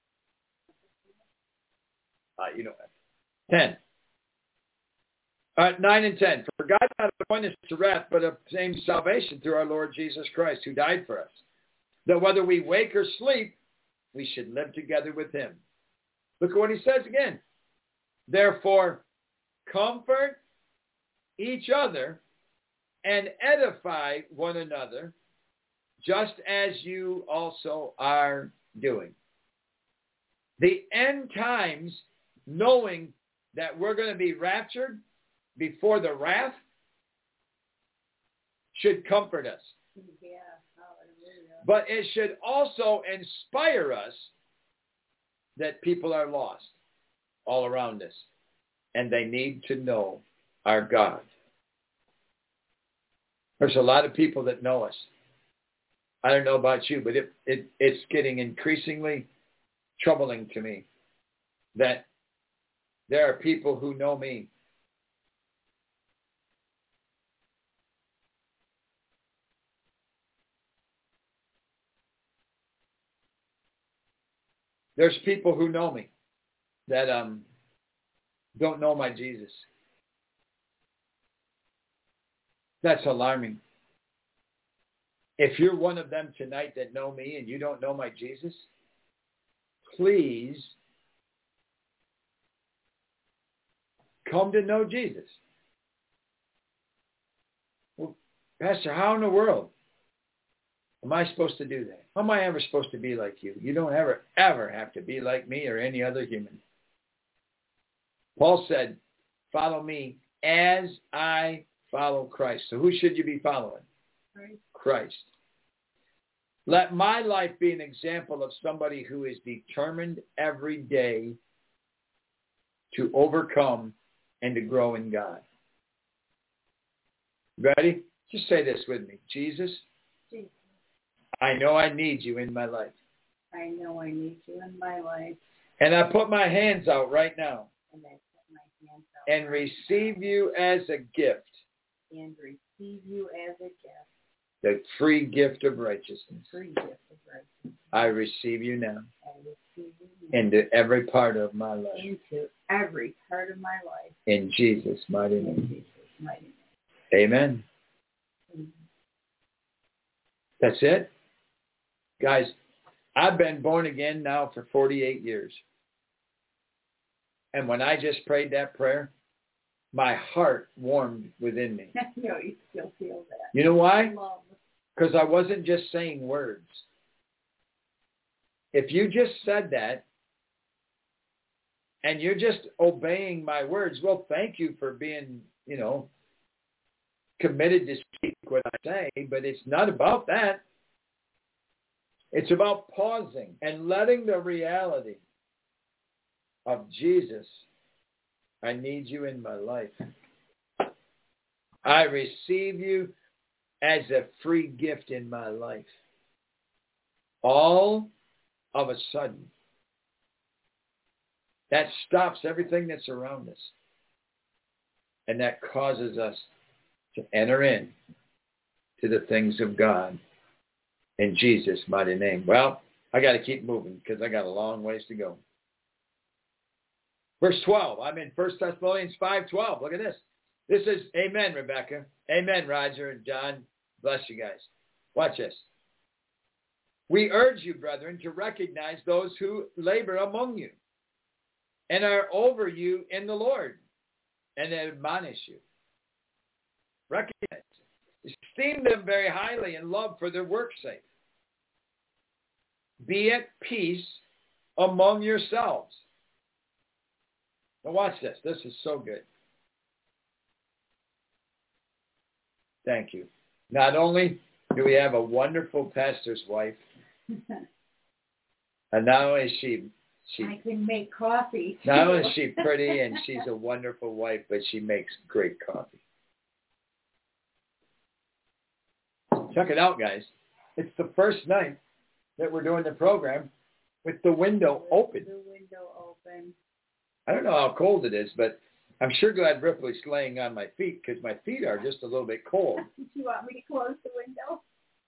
Uh, you know, ten. Uh, nine and ten. For God not appointed us to wrath, but obtain salvation through our Lord Jesus Christ, who died for us. That whether we wake or sleep, we should live together with him. Look at what he says again. Therefore, comfort each other and edify one another, just as you also are doing. The end times, knowing that we're going to be raptured before the wrath, should comfort us. Yeah, hallelujah. But it should also inspire us that people are lost all around us, and they need to know our God. There's a lot of people that know us. I don't know about you, but it, it, it's getting increasingly troubling to me that there are people who know me. There's people who know me that um, don't know my Jesus. That's alarming. If you're one of them tonight that know me and you don't know my Jesus, please come to know Jesus. Well, Pastor, how in the world am I supposed to do that? How am I ever supposed to be like you? You don't ever, ever have to be like me or any other human. Paul said, follow me as I follow Christ. So who should you be following? Right. Christ. Let my life be an example of somebody who is determined every day to overcome and to grow in God. Ready? Just say this with me. Jesus, Jesus, I know I need you in my life. I know I need you in my life. And I put my hands out right now And I put my hands out and right receive now you as a gift. and receive you as a gift. the free gift of righteousness. Free gift of righteousness. I receive you now I receive you now into every part of my life. into every part of my life. In Jesus' mighty In name. Jesus' mighty name. Amen. Amen. That's it. Guys, I've been born again now for forty-eight years. And when I just prayed that prayer, my heart warmed within me. You know, you still feel that. You know why? Love. Because I wasn't just saying words. If you just said that, and you're just obeying my words, well, thank you for being, you know, committed to speak what I say, but it's not about that. It's about pausing and letting the reality of Jesus, I need you in my life. I receive you as a free gift in my life. All of a sudden, that stops everything that's around us. And that causes us to enter in to the things of God in Jesus' mighty name. Well, I got to keep moving because I got a long ways to go. Verse twelve, I'm in First Thessalonians five twelve. Look at this. This is, amen, Rebecca. Amen, Roger and John. Bless you guys. Watch this. We urge you, brethren, to recognize those who labor among you and are over you in the Lord and admonish you. Recognize. Esteem them very highly in love for their work's sake. Be at peace among yourselves. Now watch this. This is so good. Thank you. Not only do we have a wonderful pastor's wife, and not only is she, she I can make coffee. Too. Not only is she pretty and she's a wonderful wife, but she makes great coffee. Check it out, guys. It's the first night that we're doing the program with the window open. The window open. I don't know how cold it is, but I'm sure glad Ripley's laying on my feet because my feet are just a little bit cold. Do you want me to close the window?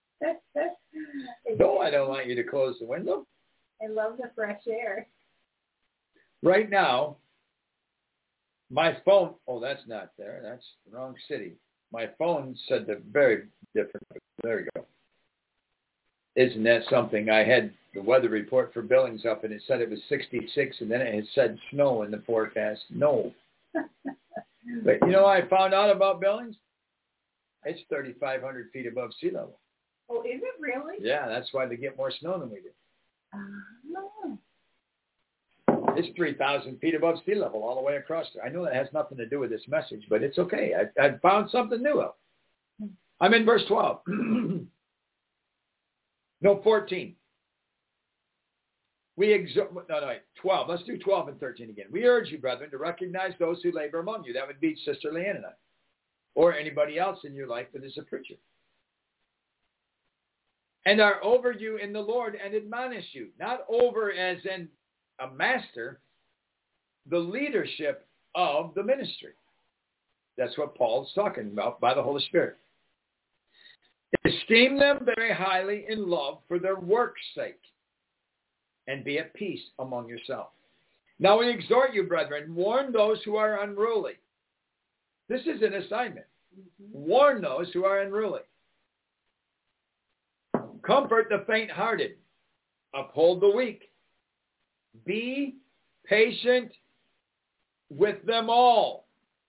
No, I don't want you to close the window. I love the fresh air. Right now, my phone, oh, that's not there. That's the wrong city. My phone said the very different. There we go. Isn't that something? I had the weather report for Billings up, and it said it was sixty-six, and then it had said snow in the forecast. No. But you know what I found out about Billings? It's thirty-five hundred feet above sea level. Oh, is it really? Yeah, that's why they get more snow than we do. Uh, It's three thousand feet above sea level all the way across there. I know that has nothing to do with this message, but it's okay. I, I found something new out. I'm in verse twelve. No, fourteen. We exhort, no, no, wait, twelve. Let's do twelve and thirteen again. We urge you, brethren, to recognize those who labor among you. That would be Sister Leanne and I, or anybody else in your life that is a preacher. And are over you in the Lord and admonish you. Not over as in a master, the leadership of the ministry. That's what Paul's talking about by the Holy Spirit. Esteem them very highly in love for their work's sake, and be at peace among yourselves. Now we exhort you, brethren, warn those who are unruly. This is an assignment. Mm-hmm. Warn those who are unruly. Comfort the faint-hearted. Uphold the weak. Be patient with them all.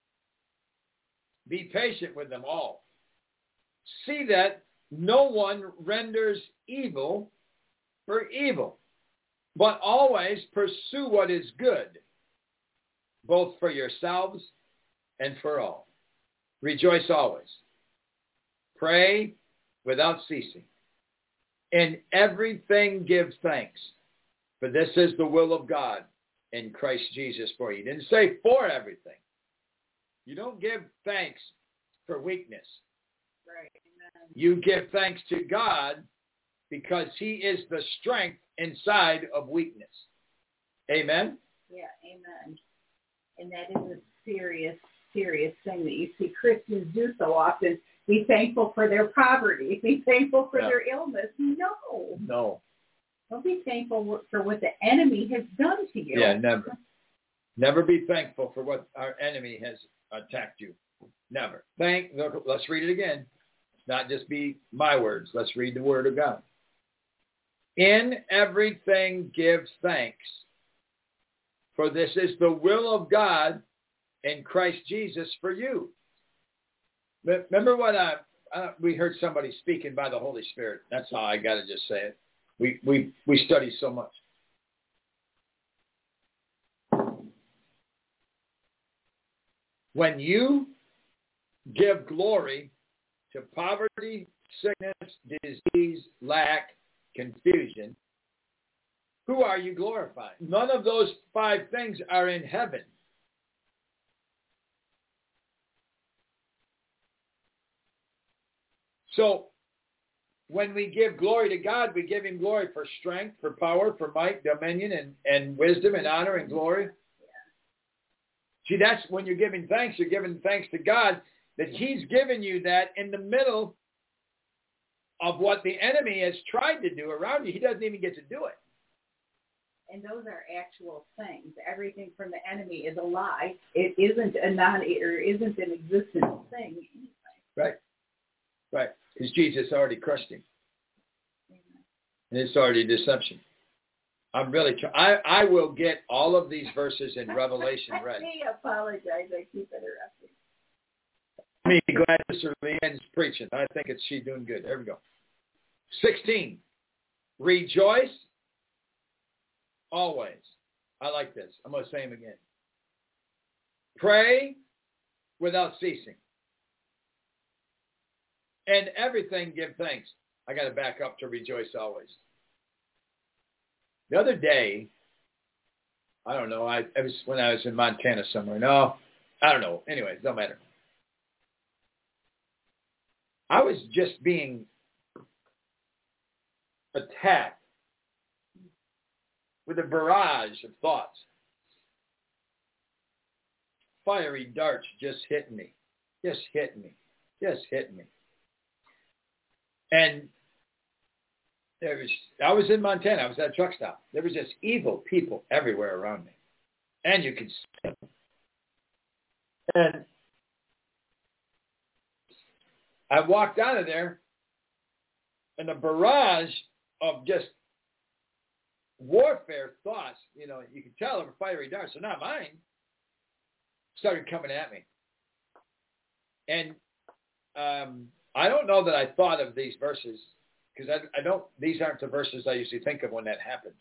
Be patient with them all. See that no one renders evil for evil, but always pursue what is good, both for yourselves and for all. Rejoice always. Pray without ceasing. In everything give thanks, for this is the will of God in Christ Jesus for you. He didn't say for everything. You don't give thanks for weakness. Right. Amen. You give thanks to God because he is the strength inside of weakness. Amen? Yeah, amen. And that is a serious serious thing that you see Christians do so often. Be thankful for their poverty. Be thankful for yeah. their illness. No. No. Don't be thankful for what the enemy has done to you. Yeah, never. Never be thankful for what our enemy has attacked you. Never. Thank. Look, let's read it again. It's not just be my words. Let's read the word of God. In everything give thanks, for this is the will of God in Christ Jesus for you. Remember what I, uh, we heard somebody speaking by the Holy Spirit. That's how I got to just say it. We, we, we study so much. When you give glory to poverty, sickness, disease, lack, confusion, who are you glorifying? None of those five things are in heaven. So when we give glory to God, we give him glory for strength, for power, for might, dominion, and, and wisdom, and honor, and glory. See, that's when you're giving thanks, you're giving thanks to God that he's given you that in the middle of what the enemy has tried to do around you. He doesn't even get to do it. And those are actual things. Everything from the enemy is a lie. It isn't a non or isn't an existent thing. Right. Right. Because Jesus already crushed him. Amen. And it's already deception. I'm really trying. I, I will get all of these verses in Revelation read. I apologize. I keep interrupting. I'm glad Sister Leanne's preaching. I think it's she doing good. There we go. sixteen. Rejoice always. I like this. I'm going to say them again. Pray without ceasing. And everything give thanks. I got to back up to rejoice always. The other day, I don't know, I it was when I was in Montana somewhere. No, I don't know. Anyway, it don't matter. I was just being attacked with a barrage of thoughts. Fiery darts just hitting me. Just hitting me. Just hitting me. And there was, I was in Montana. I was at a truck stop. There was just evil people everywhere around me. And you could see them. And I walked out of there, and a barrage of just warfare thoughts, you know, you could tell they were fiery darts. They're not mine. Started coming at me. And um, I don't know that I thought of these verses, because I, I don't, these aren't the verses I usually think of when that happens.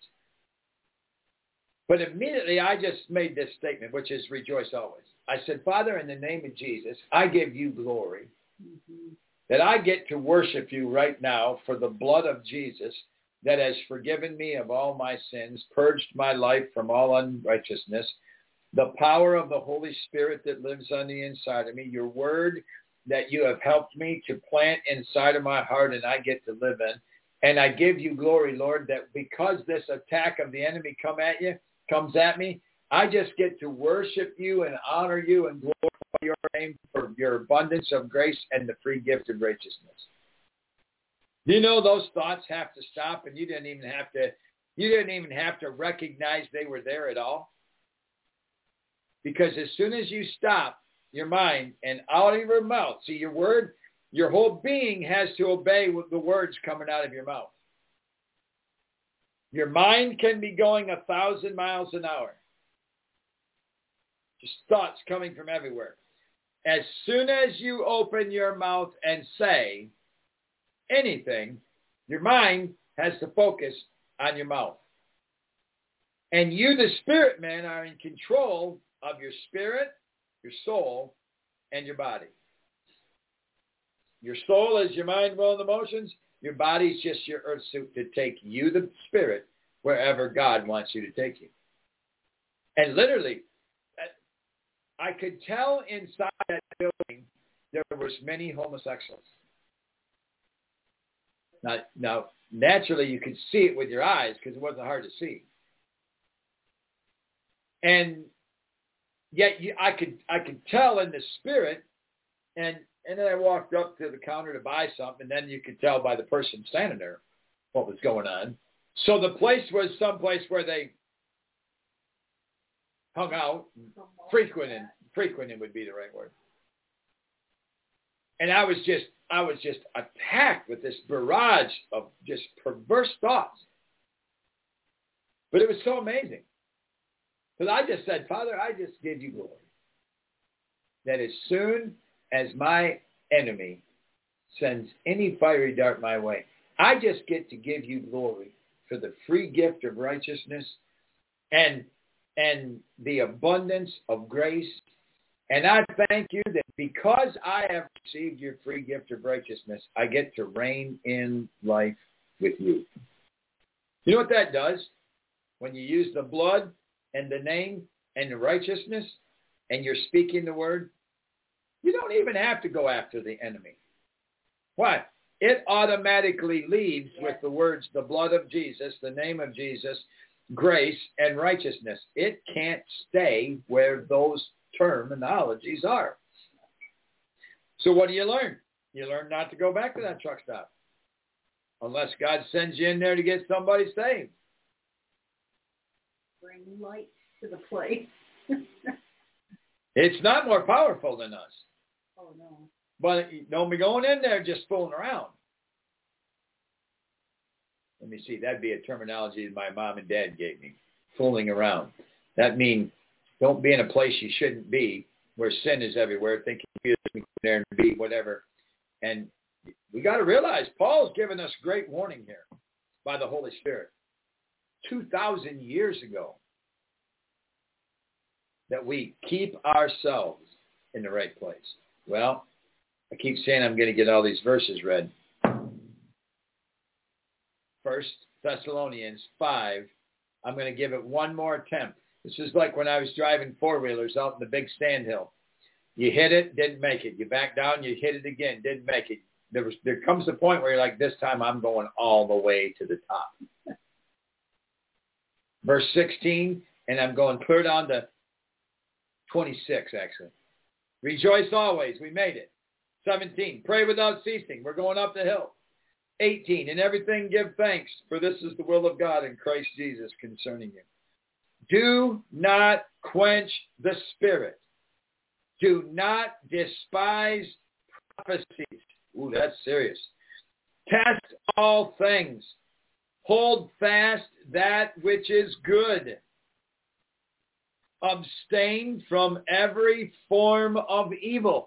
But immediately I just made this statement, which is rejoice always. I said, Father, in the name of Jesus, I give you glory. Mm-hmm. That I get to worship you right now for the blood of Jesus that has forgiven me of all my sins, purged my life from all unrighteousness, the power of the Holy Spirit that lives on the inside of me, your word that you have helped me to plant inside of my heart and I get to live in. And I give you glory, Lord, that because this attack of the enemy come at you, comes at me, I just get to worship you and honor you and glorify your name for your abundance of grace and the free gift of righteousness. Do you know those thoughts have to stop, and you didn't even have to, you didn't even have to recognize they were there at all? Because as soon as you stop your mind and out of your mouth, see your word, your whole being has to obey with the words coming out of your mouth. Your mind can be going a thousand miles an hour. Just thoughts coming from everywhere. As soon as you open your mouth and say anything, your mind has to focus on your mouth. And you, the spirit man, are in control of your spirit, your soul, and your body. Your soul is your mind, will, and emotions. Your body is just your earth suit to take you, the spirit, wherever God wants you to take you. And literally, I could tell inside that building there was many homosexuals. Now, now, naturally, you could see it with your eyes because it wasn't hard to see. And yet you, I could I could tell in the spirit, and and then I walked up to the counter to buy something, and then you could tell by the person standing there what was going on. So the place was someplace where they hung out, frequenting, frequenting would be the right word. And I was just, I was just attacked with this barrage of just perverse thoughts. But it was so amazing. Because I just said, Father, I just give you glory. That as soon as my enemy sends any fiery dart my way, I just get to give you glory for the free gift of righteousness and and the abundance of grace. And I thank you that because I have received your free gift of righteousness, I get to reign in life with you. You know what that does? When you use the blood and the name and the righteousness and you're speaking the word, you don't even have to go after the enemy. Why? It automatically leaves with the words, the blood of Jesus, the name of Jesus, grace, and righteousness. It can't stay where those terminologies are. So what do you learn? You learn not to go back to that truck stop unless God sends you in there to get somebody saved. Bring light to the place. It's not more powerful than us. Oh, no. But don't be going in there just fooling around. Let me see. That'd be a terminology that my mom and dad gave me. Fooling around. That means don't be in a place you shouldn't be, where sin is everywhere, thinking you can go there and be whatever. And we got to realize Paul's given us great warning here by the Holy Spirit. two thousand years ago, that we keep ourselves in the right place. Well, I keep saying I'm going to get all these verses read. First Thessalonians five, I'm going to give it one more attempt. This is like when I was driving four-wheelers out in the big sand hill. You hit it, didn't make it. You back down, you hit it again, didn't make it. There was there comes a point where you're like, this time I'm going all the way to the top. Verse sixteen, and I'm going clear down to twenty-six, actually. Rejoice always. We made it. seventeen, pray without ceasing. We're going up the hill. eighteen, in everything give thanks, for this is the will of God in Christ Jesus concerning you. Do not quench the spirit. Do not despise prophecies. Ooh, that's serious. Test all things. Hold fast that which is good. Abstain from every form of evil.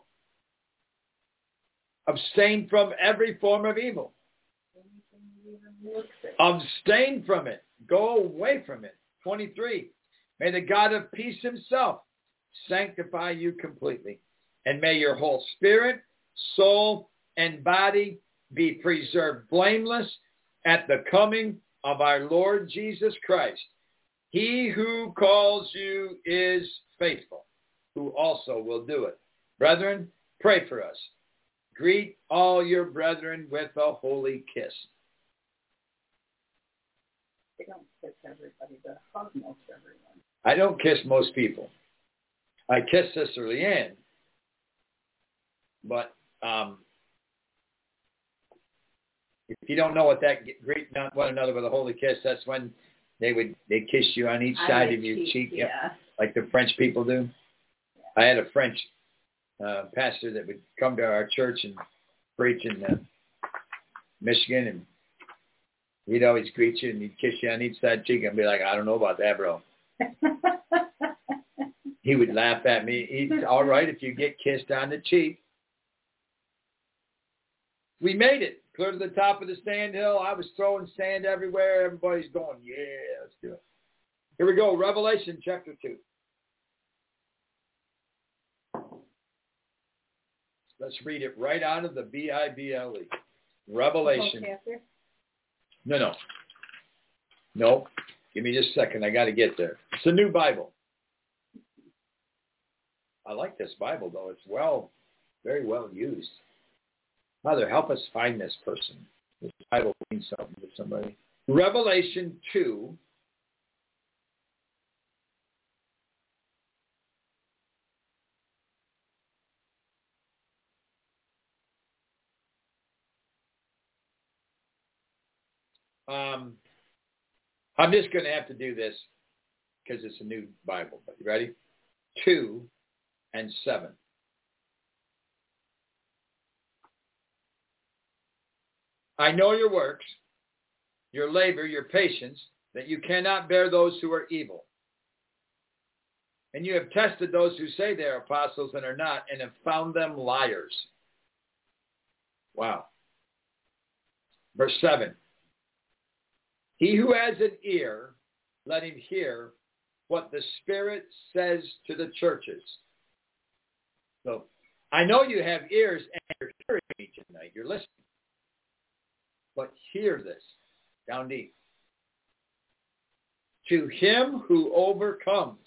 Abstain from every form of evil. Abstain from it. Go away from it. twenty-three. May the God of peace himself sanctify you completely. And may your whole spirit, soul, and body be preserved blameless at the coming of our Lord Jesus Christ. He who calls you is faithful, who also will do it. Brethren, pray for us. Greet all your brethren with a holy kiss. They don't kiss everybody, but hug most everyone. I don't kiss most people. I kiss Sister Leanne, but um, if you don't know what that greet one another with a holy kiss, that's when they would they kiss you on each side of your cheek, cheek yeah. yep, like the French people do. Yeah. I had a French uh, pastor that would come to our church and preach in uh, Michigan, and he'd always greet you and he'd kiss you on each side cheek and be like, I don't know about that, bro. He would laugh at me. He's all right if you get kissed on the cheek. We made it. Clear to the top of the sand hill. I was throwing sand everywhere. Everybody's going, yeah, let's do it. Here we go. Revelation chapter two. Let's read it right out of the B I B L E. Revelation. No, no. No. Give me just a second. I got to get there. It's a new Bible. I like this Bible, though. It's well, very well used. Father, help us find this person. This Bible means something to somebody. Revelation two. Um, I'm just going to have to do this because it's a new Bible. But you ready? Two and seven. I know your works, your labor, your patience, that you cannot bear those who are evil. And you have tested those who say they are apostles and are not, and have found them liars. Wow. Verse seven. He who has an ear, let him hear what the Spirit says to the churches. So, I know you have ears and you're hearing me tonight. You're listening. But hear this, down deep. To him who overcomes,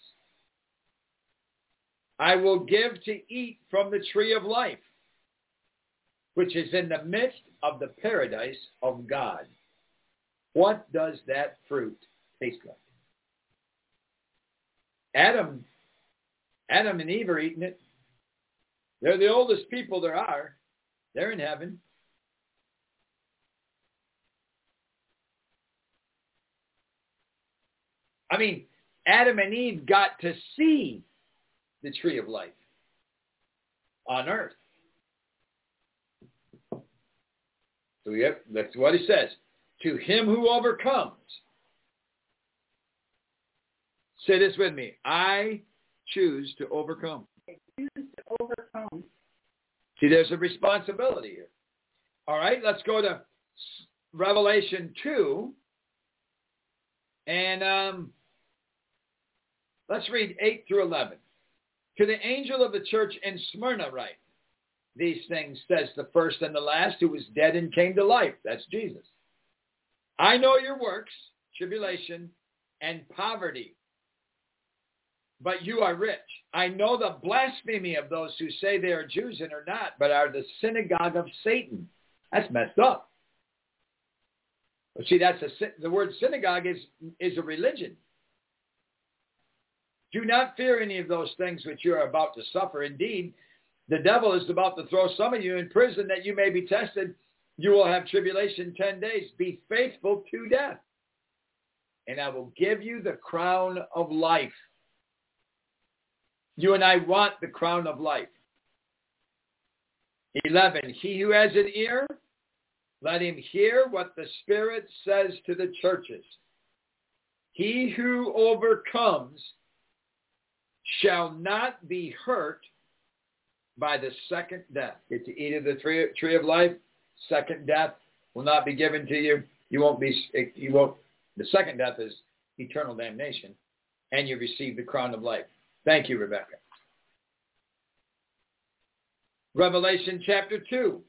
I will give to eat from the tree of life, which is in the midst of the paradise of God. What does that fruit taste like? Adam, Adam and Eve are eating it. They're the oldest people there are. They're in heaven. I mean, Adam and Eve got to see the tree of life on earth. So yep, that's what he says. To him who overcomes. Say this with me. I choose to overcome. I choose to overcome. See, there's a responsibility here. All right, let's go to Revelation two. And um, let's read eight through eleven. To the angel of the church in Smyrna write, these things says the first and the last, who was dead and came to life. That's Jesus. I know your works, tribulation, and poverty, but you are rich. I know the blasphemy of those who say they are Jews and are not, but are the synagogue of Satan. That's messed up. But see, that's a, the word synagogue is, is a religion. Do not fear any of those things which you are about to suffer. Indeed, the devil is about to throw some of you in prison that you may be tested. You will have tribulation ten days. Be faithful to death, and I will give you the crown of life. You and I want the crown of life. eleven. He who has an ear, let him hear what the Spirit says to the churches. He who overcomes shall not be hurt by the second death. Get to eat of the tree, tree of life. Second death will not be given to you. You won't be, you won't, the second death is eternal damnation, and you receive the crown of life. Thank you, Rebecca. Revelation chapter two,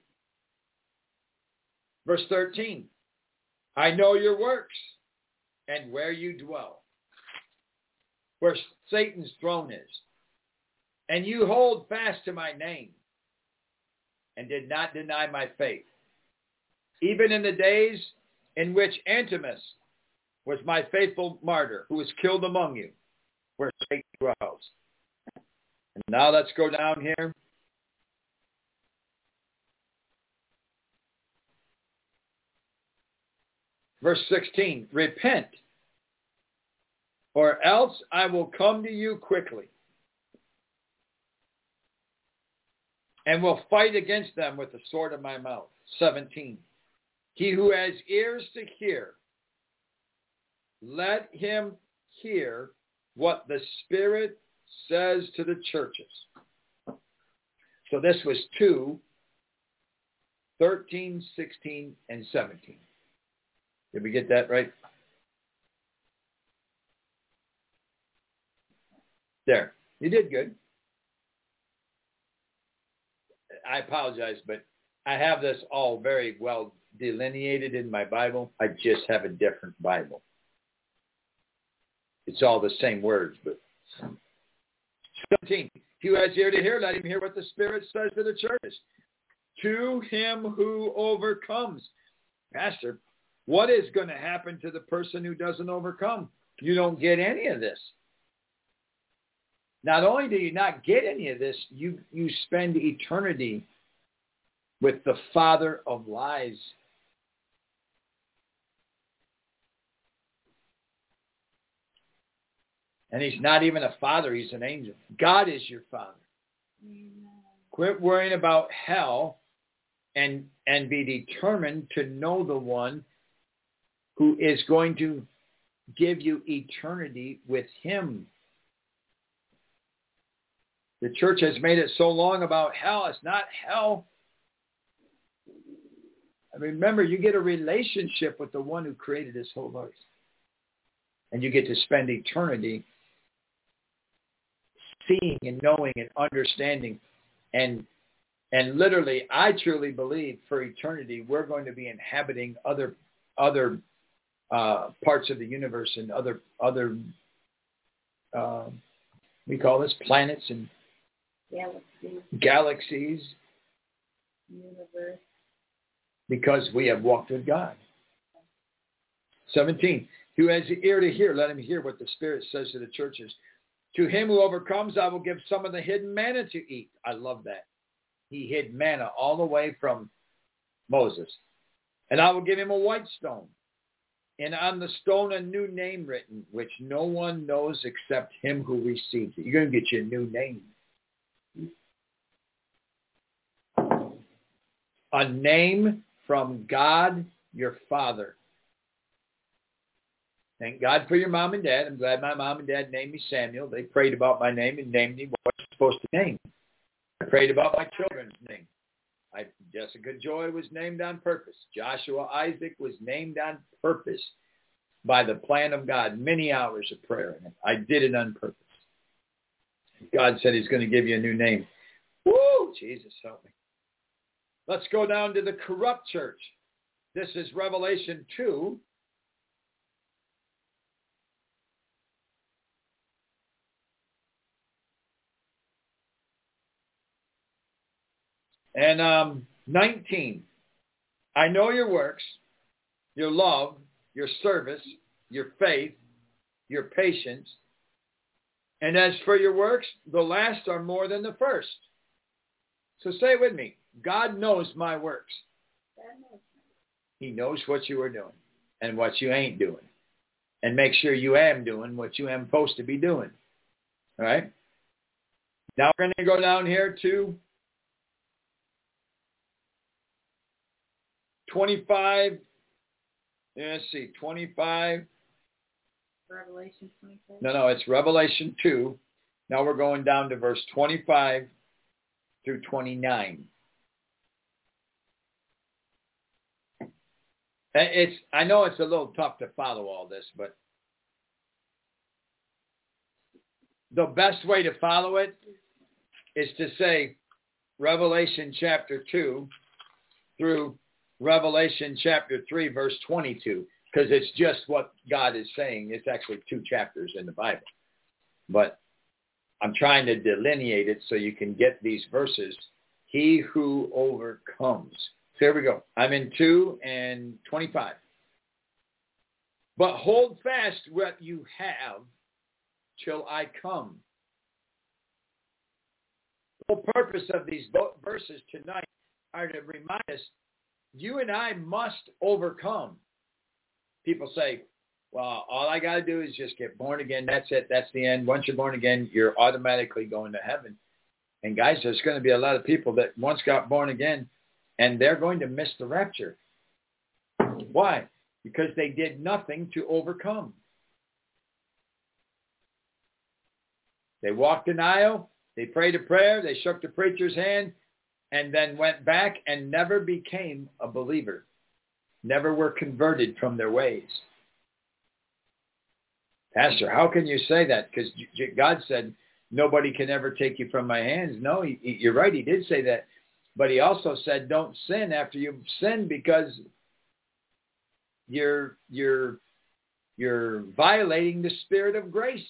verse thirteen. I know your works and where you dwell, where Satan's throne is. And you hold fast to my name and did not deny my faith, even in the days in which Antipas was my faithful martyr, who was killed among you, where Satan dwells. And now let's go down here. Verse sixteen, repent, or else I will come to you quickly, and will fight against them with the sword of my mouth. seventeen, he who has ears to hear, let him hear what the Spirit says to the churches. So this was two, thirteen, sixteen, and seventeen. Did we get that right? There. You did good. I apologize, but I have this all very well delineated in my Bible. I just have a different Bible. It's all the same words, but seventeen. He who has ear to hear, let him hear what the Spirit says to the churches. To him who overcomes. Pastor, what is going to happen to the person who doesn't overcome? You don't get any of this. Not only do you not get any of this, you, you spend eternity with the father of lies. And he's not even a father. He's an angel. God is your father. Amen. Quit worrying about hell and and be determined to know the one who is going to give you eternity with him. The church has made it so long about hell. It's not hell. Remember, you get a relationship with the one who created this whole earth. And you get to spend eternity seeing and knowing and understanding. And and literally, I truly believe for eternity, we're going to be inhabiting other other uh, parts of the universe and other, other uh, we call this planets and Galaxies. galaxies. Universe. Because we have walked with God. seventeen. Who has the ear to hear, let him hear what the Spirit says to the churches. To him who overcomes, I will give some of the hidden manna to eat. I love that. He hid manna all the way from Moses. And I will give him a white stone. And on the stone a new name written, which no one knows except him who receives it. You're going to get your new name. A name from God, your Father. Thank God for your mom and dad. I'm glad my mom and dad named me Samuel. They prayed about my name and named me what I was supposed to name. I prayed about my children's name. I, Jessica Joy was named on purpose. Joshua Isaac was named on purpose by the plan of God. Many hours of prayer in it. I did it on purpose. God said he's going to give you a new name. Woo! Jesus, help me. Let's go down to the corrupt church. This is Revelation two. And um, nineteen. I know your works, your love, your service, your faith, your patience. And as for your works, the last are more than the first. So say it with me. God knows my works. He knows what you are doing and what you ain't doing. And make sure you am doing what you am supposed to be doing. All right? Now we're going to go down here to twenty-five. Let's see, twenty-five. Revelation twenty-five. No, no, it's Revelation two. Now we're going down to verse twenty-five through twenty-nine. It's, I know it's a little tough to follow all this, but the best way to follow it is to say Revelation chapter two through Revelation chapter three, verse twenty-two, because it's just what God is saying. It's actually two chapters in the Bible. But I'm trying to delineate it so you can get these verses. He who overcomes. So here we go. I'm in two and twenty-five. But hold fast what you have till I come. The whole purpose of these verses tonight are to remind us, you and I must overcome. People say, well, all I got to do is just get born again. That's it. That's the end. Once you're born again, you're automatically going to heaven. And guys, there's going to be a lot of people that once got born again, and they're going to miss the rapture. Why? Because they did nothing to overcome. They walked an aisle, they prayed a prayer, they shook the preacher's hand, and then went back and never became a believer. Never were converted from their ways. Pastor, how can you say that? Because God said, nobody can ever take you from my hands. No, he, you're right, he did say that. But he also said, don't sin after you've sinned, because you're you're you're violating the spirit of grace.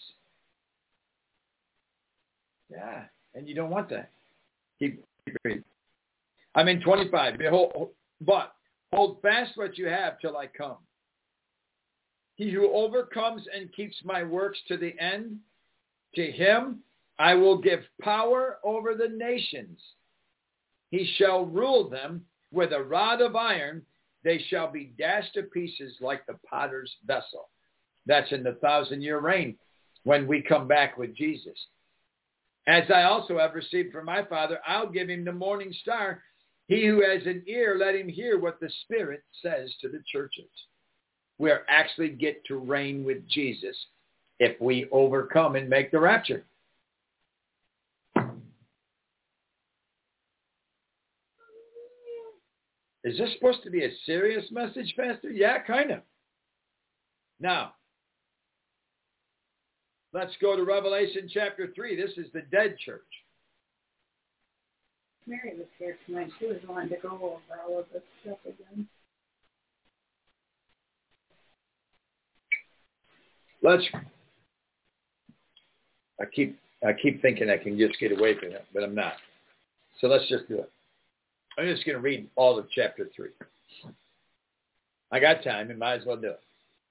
Yeah, and you don't want that. Keep, keep reading. I'm in twenty-five. Behold, but hold fast what you have till I come. He who overcomes and keeps my works to the end, to him I will give power over the nations. He shall rule them with a rod of iron. They shall be dashed to pieces like the potter's vessel. That's in the thousand-year reign. when we come back with Jesus. As I also have received from my Father, I'll give him the morning star. He who has an ear, let him hear what the Spirit says to the churches. We actually get to reign with Jesus if we overcome and make the rapture. Is this supposed to be a serious message, Pastor? Yeah, kind of. Now, let's go to Revelation chapter three. This is the dead church. Mary was here tonight. She was wanting to go over all of this stuff again. Let's. I keep I keep thinking I can just get away from it, but I'm not. So let's just do it. I'm just going to read all of chapter three. I got time, and might as well do it.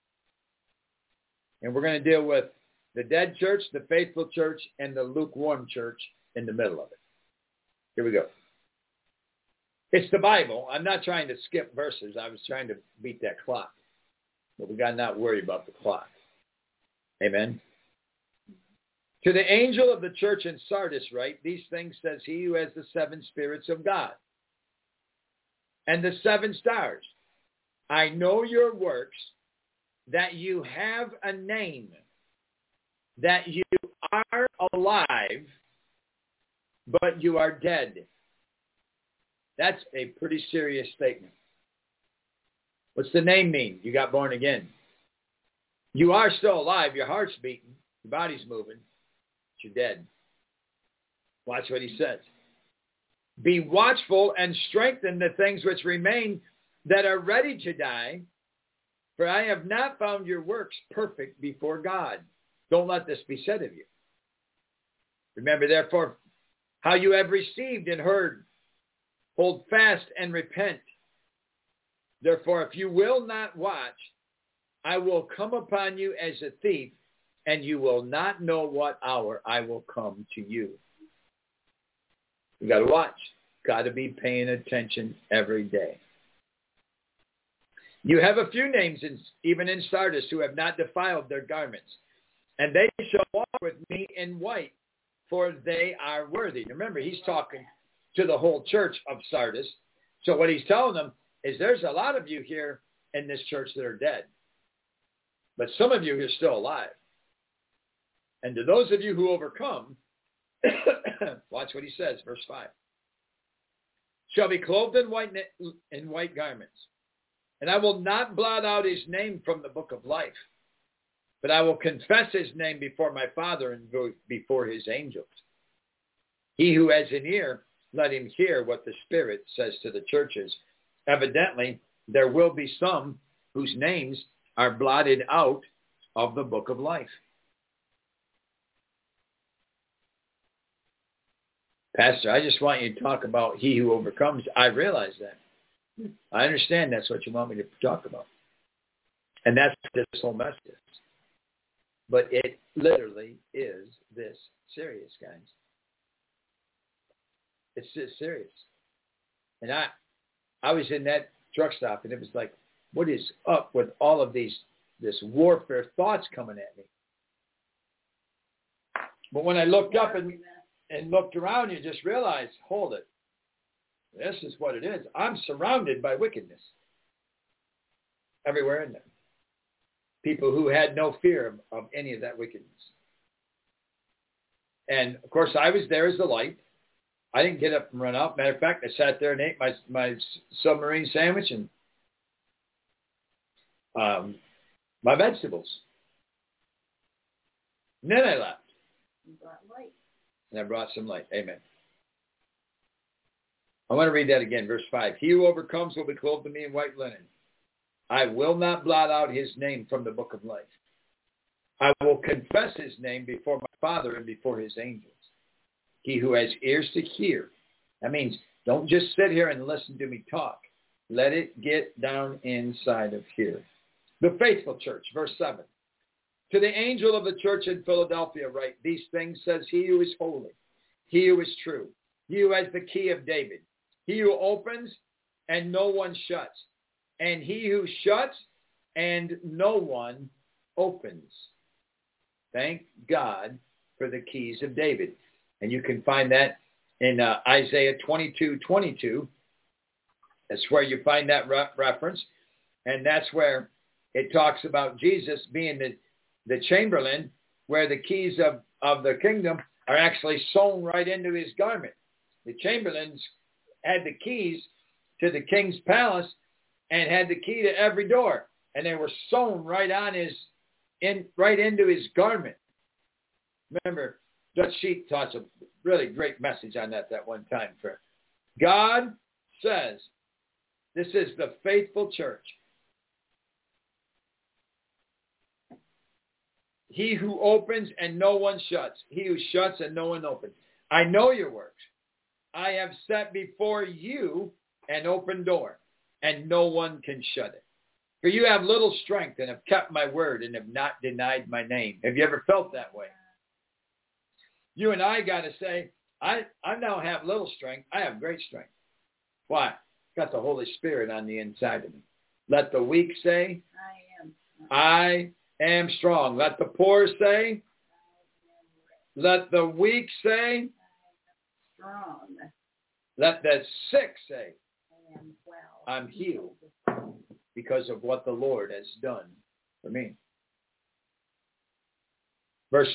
And we're going to deal with the dead church, the faithful church, and the lukewarm church in the middle of it. Here we go. It's the Bible. I'm not trying to skip verses. I was trying to beat that clock. But we got to not worry about the clock. Amen. To the angel of the church in Sardis write, these things says he who has the seven spirits of God and the seven stars. I know your works, that you have a name, that you are alive, but you are dead. That's a pretty serious statement. What's the name mean? You got born again. You are still alive. Your heart's beating. Your body's moving. But you're dead. Watch what he says. Be watchful and strengthen the things which remain that are ready to die, for I have not found your works perfect before God. Don't let this be said of you. Remember, therefore, how you have received and heard. Hold fast and repent. Therefore, if you will not watch, I will come upon you as a thief, and you will not know what hour I will come to you. You got to watch. Got to be paying attention every day. You have a few names, in, even in Sardis, who have not defiled their garments, and they shall walk with me in white, for they are worthy. Remember, he's talking to the whole church of Sardis. So what he's telling them is there's a lot of you here in this church that are dead, but some of you are still alive. And to those of you who overcome, watch what he says, verse five. Shall be clothed in white, in white garments. And I will not blot out his name from the book of life, but I will confess his name before my Father and before his angels. He who has an ear, let him hear what the Spirit says to the churches. Evidently, there will be some whose names are blotted out of the book of life. Pastor, I just want you to talk about he who overcomes. I realize that. I understand that's what you want me to talk about. And that's what this whole message is. But it literally is this serious, guys. It's just serious. And I I was in that truck stop, and it was like, what is up with all of these, this warfare thoughts coming at me? But when I looked up and, and looked around, you just realize, hold it. This is what it is. I'm surrounded by wickedness. Everywhere in there. People who had no fear of, of any of that wickedness. And, of course, I was there as the light. I didn't get up and run out. Matter of fact, I sat there and ate my my submarine sandwich and um, my vegetables. And then I left. You brought light. And I brought some light. Amen. I want to read that again, verse five. He who overcomes will be clothed in me in white linen. I will not blot out his name from the book of life. I will confess his name before my Father and before his angels. He who has ears to hear. That means don't just sit here and listen to me talk. Let it get down inside of here. The faithful church, verse seven. To the angel of the church in Philadelphia write, these things says he who is holy, he who is true, he who has the key of David, he who opens and no one shuts, and he who shuts and no one opens. Thank God for the keys of David. And you can find that in uh, Isaiah twenty-two twenty-two. That's where you find that re- reference. And that's where it talks about Jesus being the, the chamberlain, where the keys of, of the kingdom are actually sewn right into his garment. The chamberlains had the keys to the king's palace and had the key to every door. And they were sewn right on his, in right into his garment. Remember, Dutch Sheet taught a really great message on that that one time. For God says, this is the faithful church. He who opens and no one shuts. He who shuts and no one opens. I know your works. I have set before you an open door, and no one can shut it. For you have little strength and have kept my word and have not denied my name. Have you ever felt that way? You and I got to say, I, I now have little strength. I have great strength. Why? Got the Holy Spirit on the inside of me. Let the weak say, I am. I am strong. Let the poor say, let the weak say, Strong. let the sick say, I am well. I'm healed because of what the Lord has done for me. Verse,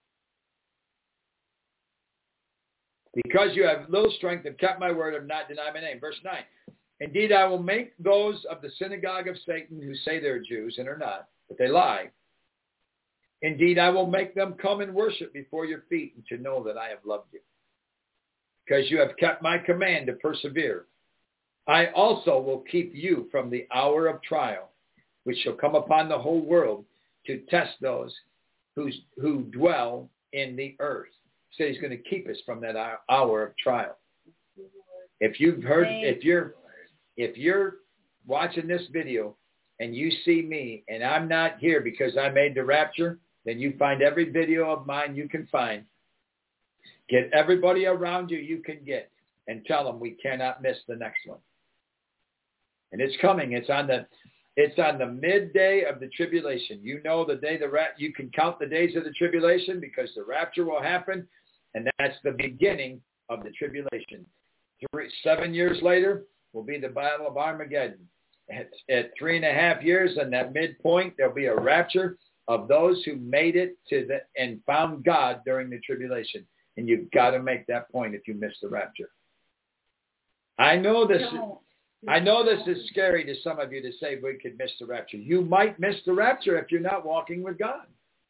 because you have little strength and kept my word and not denied my name. Verse nine, indeed I will make those of the synagogue of Satan who say they're Jews and are not, but they lie. Indeed, I will make them come and worship before your feet and to know that I have loved you. Because you have kept my command to persevere. I also will keep you from the hour of trial, which shall come upon the whole world to test those who's, who dwell in the earth. So he's going to keep us from that hour of trial. If you've heard, if you're, if you're watching this video and you see me and I'm not here because I made the rapture, then you find every video of mine you can find. Get everybody around you you can get and tell them we cannot miss the next one. And it's coming. It's on the, it's on the midday of the tribulation. You know the day the ra- you can count the days of the tribulation because the rapture will happen, and that's the beginning of the tribulation. Three, seven years later will be the Battle of Armageddon. At, at three and a half years, and that midpoint, there'll be a rapture of those who made it to the and found God during the tribulation. And you've got to make that point if you miss the rapture. I know this. I know this is scary to some of you to say we could miss the rapture. You might miss the rapture if you're not walking with God.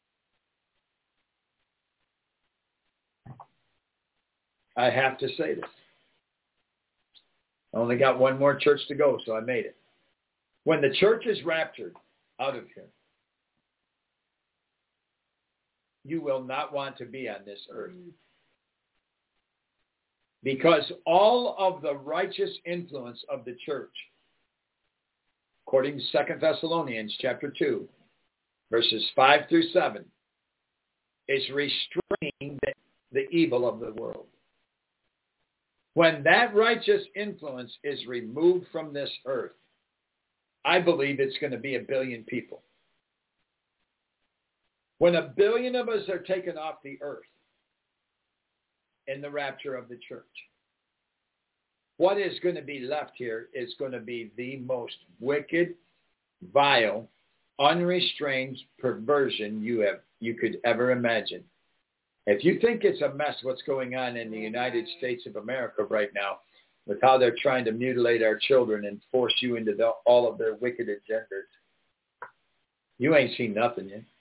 I have to say this. I only got one more church to go, so I made it. When the church is raptured out of here, you will not want to be on this earth. Because all of the righteous influence of the church, according to Second Thessalonians chapter two, verses five through seven, is restraining the, the evil of the world. When that righteous influence is removed from this earth, I believe it's going to be a billion people. When a billion of us are taken off the earth, in the rapture of the church, what is going to be left here is going to be the most wicked, vile, unrestrained perversion you have you could ever imagine. If you think it's a mess what's going on in the United States of America right now, with how they're trying to mutilate our children and force you into the, all of their wicked agendas, you ain't seen nothing yet.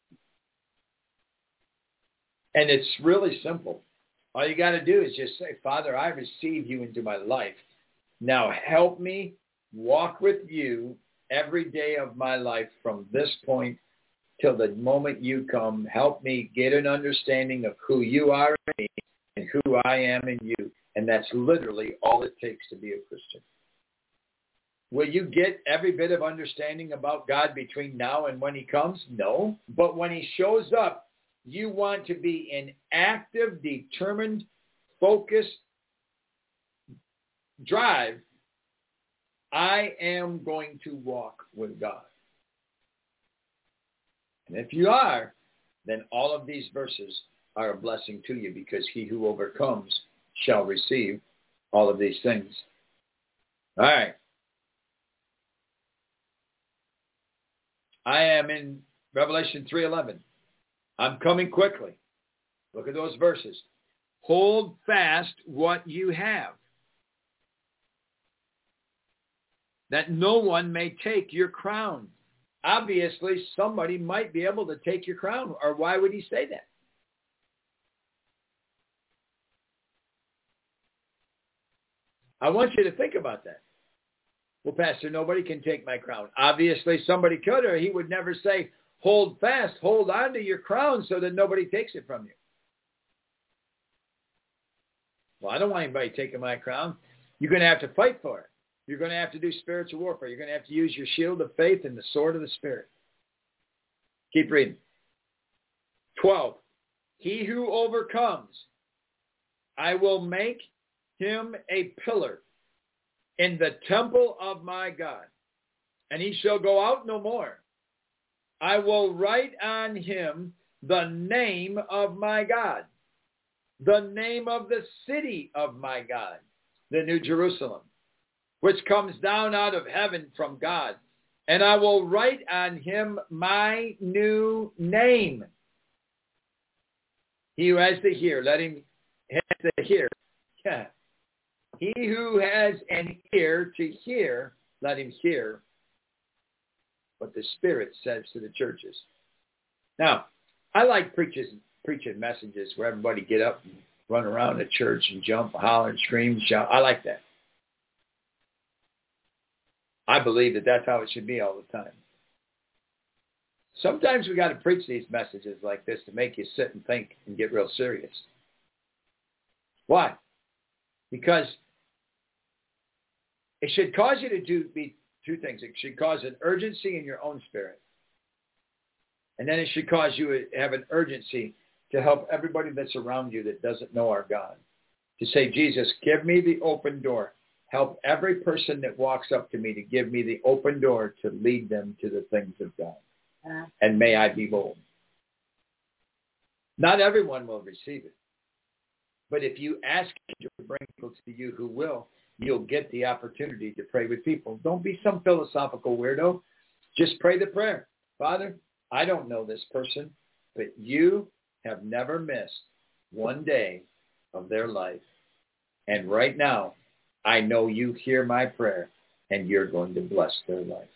And it's really simple. All you got to do is just say, Father, I receive you into my life. Now help me walk with you every day of my life from this point till the moment you come. Help me get an understanding of who you are in me and who I am in you. And that's literally all it takes to be a Christian. Will you get every bit of understanding about God between now and when he comes? No. But when he shows up, you want to be in active, determined, focused drive. I am going to walk with God. And if you are, then all of these verses are a blessing to you, because he who overcomes shall receive all of these things. All right. I am in Revelation three eleven. I'm coming quickly. Look at those verses. Hold fast what you have, that no one may take your crown. Obviously, somebody might be able to take your crown, or why would he say that? I want you to think about that. Well, Pastor, nobody can take my crown. Obviously, somebody could, or he would never say, hold fast, hold on to your crown so that nobody takes it from you. Well, I don't want anybody taking my crown. You're going to have to fight for it. You're going to have to do spiritual warfare. You're going to have to use your shield of faith and the sword of the Spirit. Keep reading. twelve. He who overcomes, I will make him a pillar in the temple of my God, and he shall go out no more. I will write on him the name of my God, the name of the city of my God, the New Jerusalem, which comes down out of heaven from God. And I will write on him my new name. He who has to hear, let him have to hear. Yeah. He who has an ear to hear, let him hear what the Spirit says to the churches. Now, I like preachers, preaching messages where everybody get up and run around the church and jump, holler, and scream, and shout. I like that. I believe that that's how it should be all the time. Sometimes we got to preach these messages like this to make you sit and think and get real serious. Why? Because it should cause you to do be two things. It should cause an urgency in your own spirit. And then it should cause you to have an urgency to help everybody that's around you that doesn't know our God. To say, Jesus, give me the open door. Help every person that walks up to me to give me the open door to lead them to the things of God. Uh, and may I be bold. Not everyone will receive it. But if you ask him to bring people to you who will, you'll get the opportunity to pray with people. Don't be some philosophical weirdo. Just pray the prayer. Father, I don't know this person, but you have never missed one day of their life. And right now, I know you hear my prayer, and you're going to bless their life.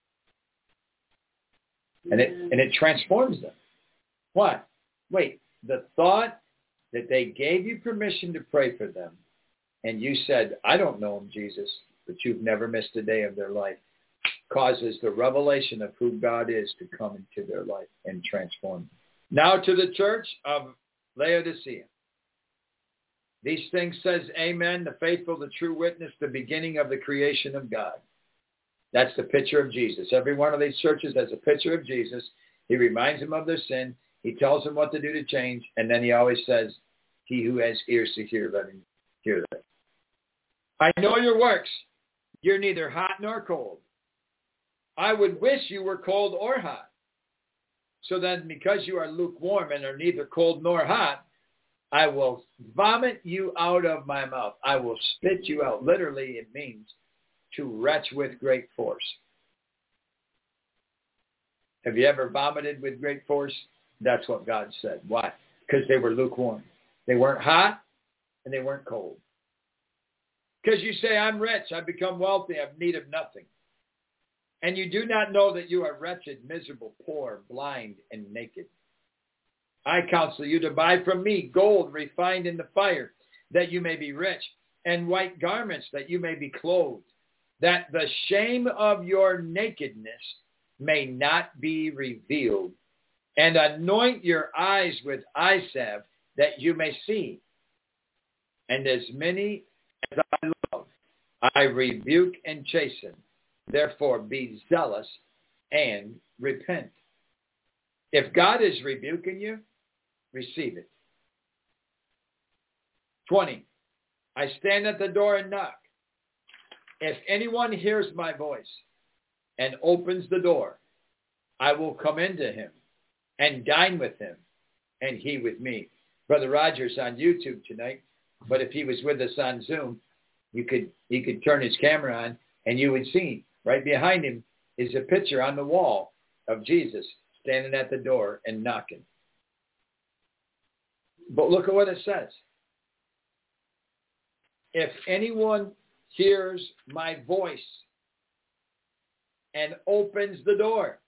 And it, and it transforms them. Why? Wait, the thought that they gave you permission to pray for them, and you said, I don't know them, Jesus, but you've never missed a day of their life, causes the revelation of who God is to come into their life and transform them. Now to the church of Laodicea. These things says, Amen, the faithful, the true witness, the beginning of the creation of God. That's the picture of Jesus. Every one of these churches has a picture of Jesus. He reminds them of their sin. He tells them what to do to change. And then he always says, he who has ears to hear, let him hear that. I know your works. You're neither hot nor cold. I would wish you were cold or hot. So then because you are lukewarm and are neither cold nor hot, I will vomit you out of my mouth. I will spit you out. Literally, it means to retch with great force. Have you ever vomited with great force? That's what God said. Why? Because they were lukewarm. They weren't hot and they weren't cold. Because you say, I'm rich, I've become wealthy, I've need of nothing. And you do not know that you are wretched, miserable, poor, blind, and naked. I counsel you to buy from me gold refined in the fire, that you may be rich, and white garments, that you may be clothed, that the shame of your nakedness may not be revealed, and anoint your eyes with eye salve, that you may see. And as many as I love, I rebuke and chasten. Therefore be zealous and repent. If God is rebuking you, receive it. twenty. I stand at the door and knock. If anyone hears my voice and opens the door, I will come into him and dine with him, and he with me. Brother Roger's on YouTube tonight, but if he was with us on Zoom, you could he could turn his camera on, and you would see right behind him is a picture on the wall of Jesus standing at the door and knocking. But look at what it says. If anyone hears my voice and opens the door,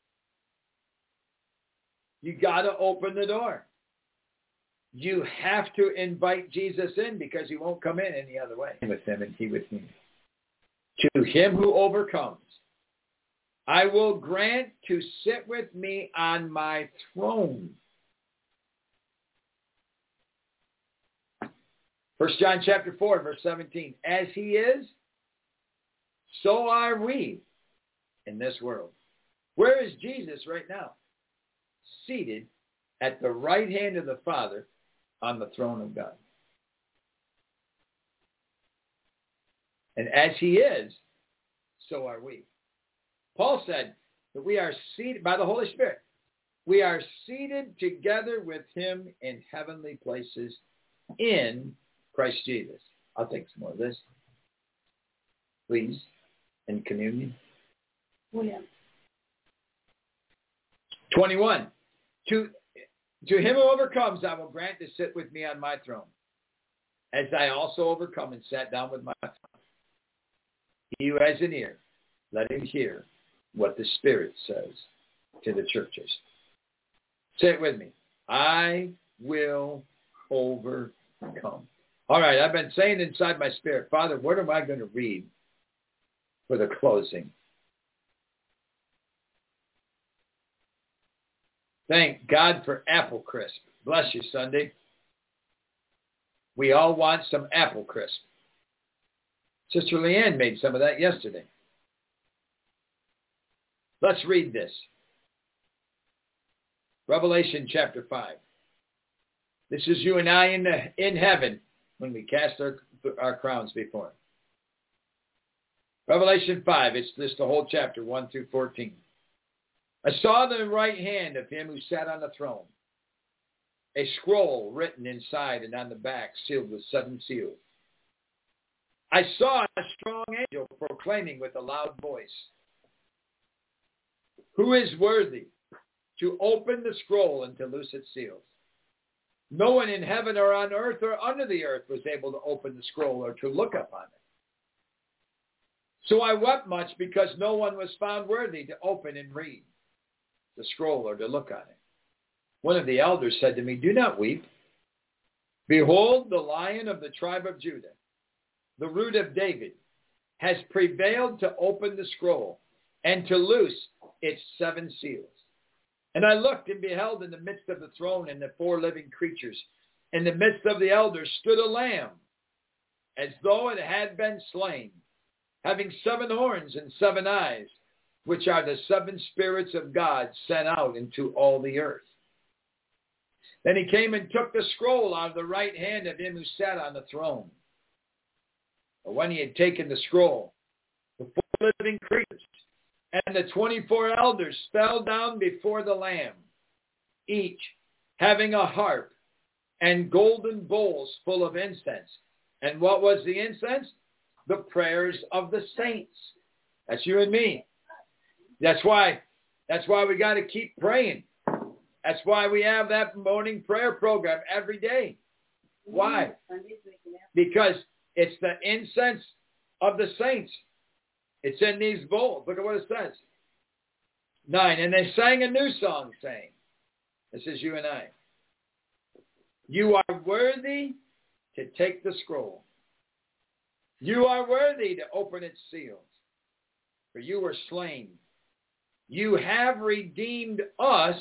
you got to open the door. You have to invite Jesus in because he won't come in any other way. With him and he with me. To him who overcomes, I will grant to sit with me on my throne. First John chapter four, verse seventeen. As he is, so are we in this world. Where is Jesus right now? Seated at the right hand of the Father on the throne of God. And as he is, so are we. Paul said that we are seated by the Holy Spirit. We are seated together with him in heavenly places in Christ Jesus. I'll take some more of this. Please, in communion. Oh, yeah. twenty-one. To, to him who overcomes, I will grant to sit with me on my throne, as I also overcome and sat down with my Father. He who has an ear, let him hear what the Spirit says to the churches. Say it with me. I will overcome. All right, I've been saying inside my spirit, Father, what am I going to read for the closing? Thank God for Apple Crisp. Bless you, Sunday. We all want some Apple Crisp. Sister Leanne made some of that yesterday. Let's read this. Revelation chapter five. This is you and I in, the, in heaven when we cast our, our crowns before him. Revelation five, it's just the whole chapter, one through fourteen. I saw the right hand of him who sat on the throne, a scroll written inside and on the back, sealed with seven seals. I saw a strong angel proclaiming with a loud voice, who is worthy to open the scroll and to loose its seals? No one in heaven or on earth or under the earth was able to open the scroll or to look upon it. So I wept much because no one was found worthy to open and read the scroll or to look on it. One of the elders said to me, do not weep. Behold, the Lion of the tribe of Judah, the root of David, has prevailed to open the scroll and to loose its seven seals. And I looked and beheld in the midst of the throne and the four living creatures, in the midst of the elders stood a lamb, as though it had been slain, having seven horns and seven eyes, which are the seven spirits of God sent out into all the earth. Then he came and took the scroll out of the right hand of him who sat on the throne. But when he had taken the scroll, the four living creatures and the twenty-four elders fell down before the Lamb, each having a harp and golden bowls full of incense. And what was the incense? The prayers of the saints. That's you and me. That's why, that's why we got to keep praying. That's why we have that morning prayer program every day. Why? Because it's the incense of the saints. It's in these bowls. Look at what it says. Nine. And they sang a new song saying, this is you and I. You are worthy to take the scroll. You are worthy to open its seals. For you were slain. You have redeemed us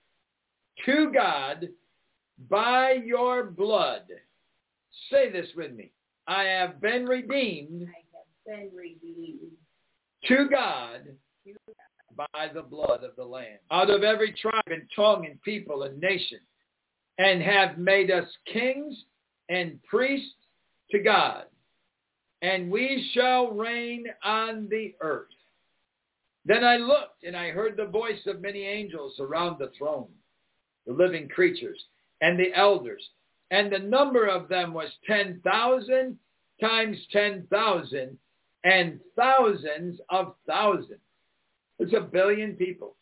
to God by your blood. Say this with me. I have been redeemed. I have been redeemed. To God by the blood of the Lamb, out of every tribe and tongue and people and nation, and have made us kings and priests to God, and we shall reign on the earth. Then I looked, and I heard the voice of many angels around the throne, the living creatures, and the elders. And the number of them was ten thousand times ten thousand and thousands of thousands. It's a billion people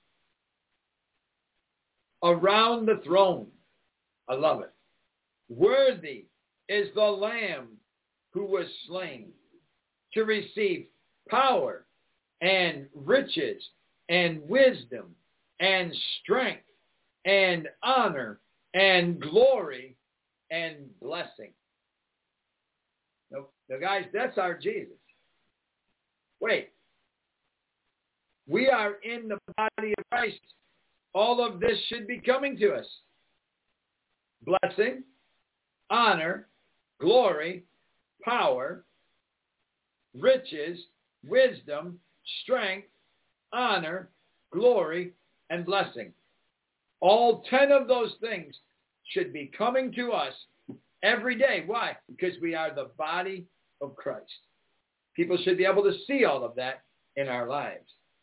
around the throne. I love it. Worthy is the Lamb who was slain to receive power and riches and wisdom and strength and honor and glory and blessing. No, no, guys, that's our Jesus. Wait. We are in the body of Christ. All of this should be coming to us. Blessing, honor, glory, power, riches, wisdom, strength, honor, glory, and blessing. All ten of those things should be coming to us every day. Why? Because we are the body of Christ. People should be able to see all of that in our lives.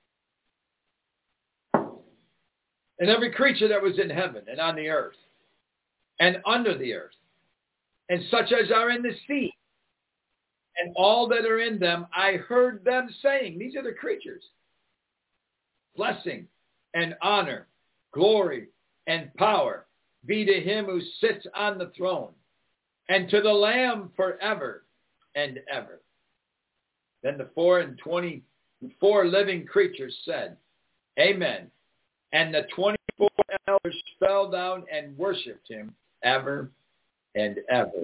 And every creature that was in heaven and on the earth and under the earth and such as are in the sea and all that are in them, I heard them saying, these are the creatures, blessing and honor, glory and power be to him who sits on the throne and to the Lamb forever and ever. Then the four and twenty-four living creatures said, Amen. And the twenty-four elders fell down and worshipped him ever and ever.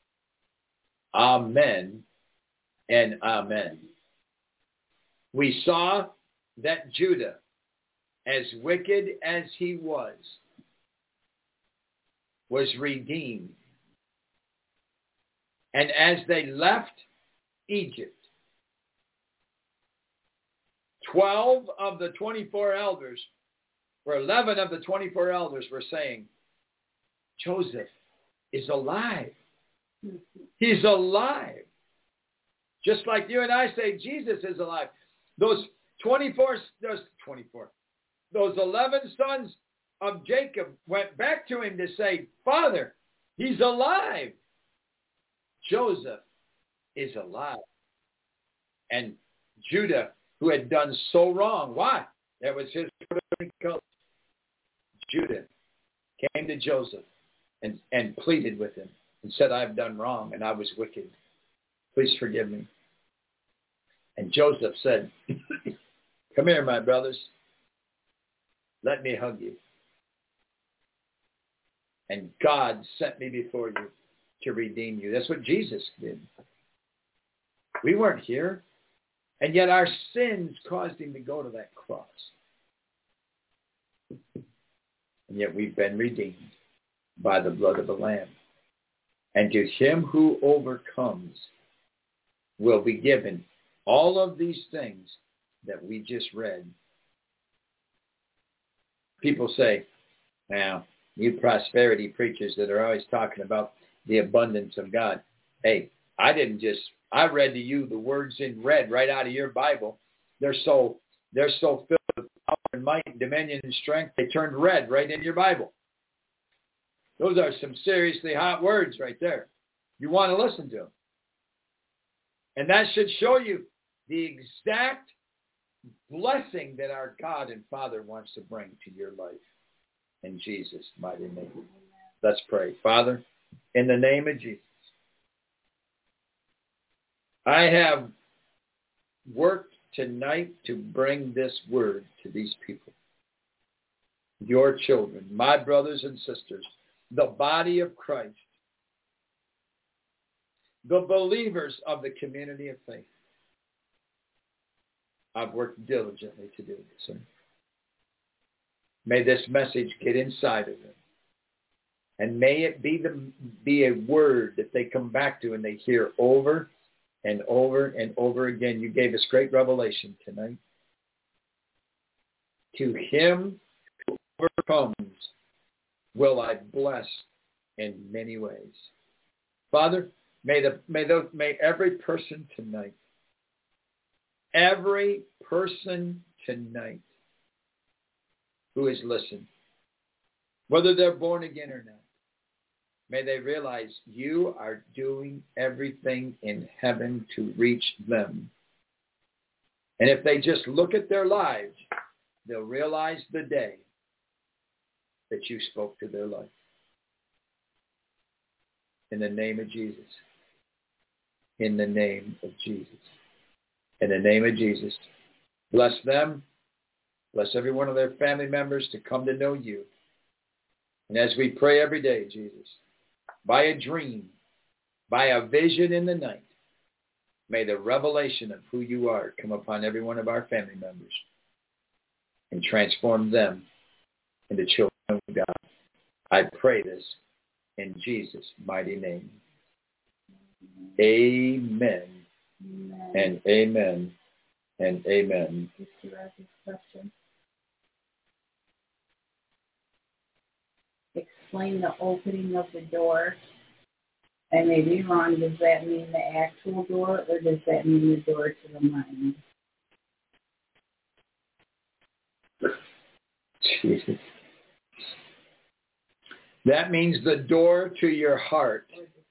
Amen and amen. We saw that Judah, as wicked as he was, was redeemed. And as they left Egypt, twelve of the twenty-four elders, or eleven of the twenty-four elders were saying, Joseph is alive. He's alive. Just like you and I say, Jesus is alive. Those twenty-four, those twenty-four, those eleven sons of Jacob went back to him to say, Father, he's alive. Joseph is alive. And Judah, who had done so wrong, why? That was his color. Judah came to Joseph and, and pleaded with him and said, I've done wrong and I was wicked. Please forgive me. And Joseph said, come here, my brothers. Let me hug you. And God sent me before you to redeem you. That's what Jesus did. We weren't here. And yet our sins caused him to go to that cross. And yet we've been redeemed by the blood of the Lamb. And to him who overcomes will be given all of these things that we just read. People say, now, you prosperity preachers that are always talking about the abundance of God. Hey, I didn't just, I read to you the words in red right out of your Bible. They're so, they're so filled with power and might and dominion and strength, they turned red right in your Bible. Those are some seriously hot words right there. You want to listen to them. And that should show you the exact blessing that our God and Father wants to bring to your life. In Jesus' mighty name. Let's pray. Father, in the name of Jesus, I have worked tonight to bring this word to these people, your children, my brothers and sisters, the body of Christ, the believers of the community of faith. I've worked diligently to do this. Sir. May this message get inside of them. And may it be the be a word that they come back to and they hear over and over and over again. You gave us great revelation tonight. To him who overcomes will I bless in many ways. Father, may the may those may every person tonight, every person tonight who has listened, whether they're born again or not. May they realize you are doing everything in heaven to reach them. And if they just look at their lives, they'll realize the day that you spoke to their life. In the name of Jesus. In the name of Jesus. In the name of Jesus. Bless them. Bless every one of their family members to come to know you. And as we pray every day, Jesus, by a dream, by a vision in the night, may the revelation of who you are come upon every one of our family members and transform them into children of God. I pray this in Jesus' mighty name. Amen. Amen. And amen. And amen. Question. Explain the opening of the door. I may be wrong. Does that mean the actual door, or does that mean the door to the mind? Jesus. That means the door to your heart.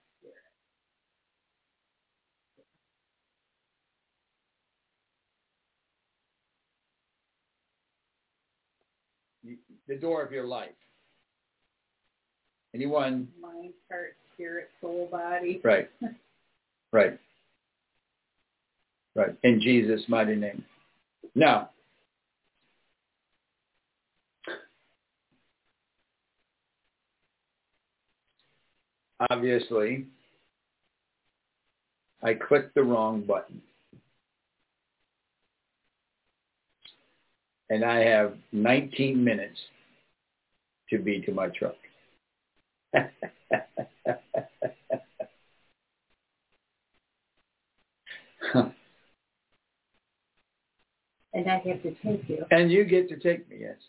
The door of your life. Anyone? Mind, heart, spirit, soul, body. Right. Right. Right. In Jesus' mighty name. Now, obviously, I clicked the wrong button. And I have nineteen minutes to be to my truck. And I have to take you. And you get to take me, yes.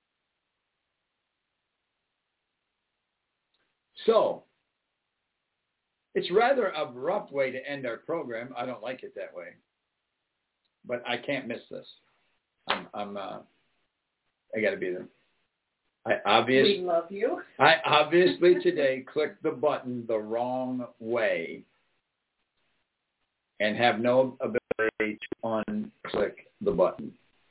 So, it's rather abrupt way to end our program. I don't like it that way. But I can't miss this. I'm, I'm uh, I got to be there. I obviously, We love you. I obviously today clicked the button the wrong way and have no ability to unclick the button.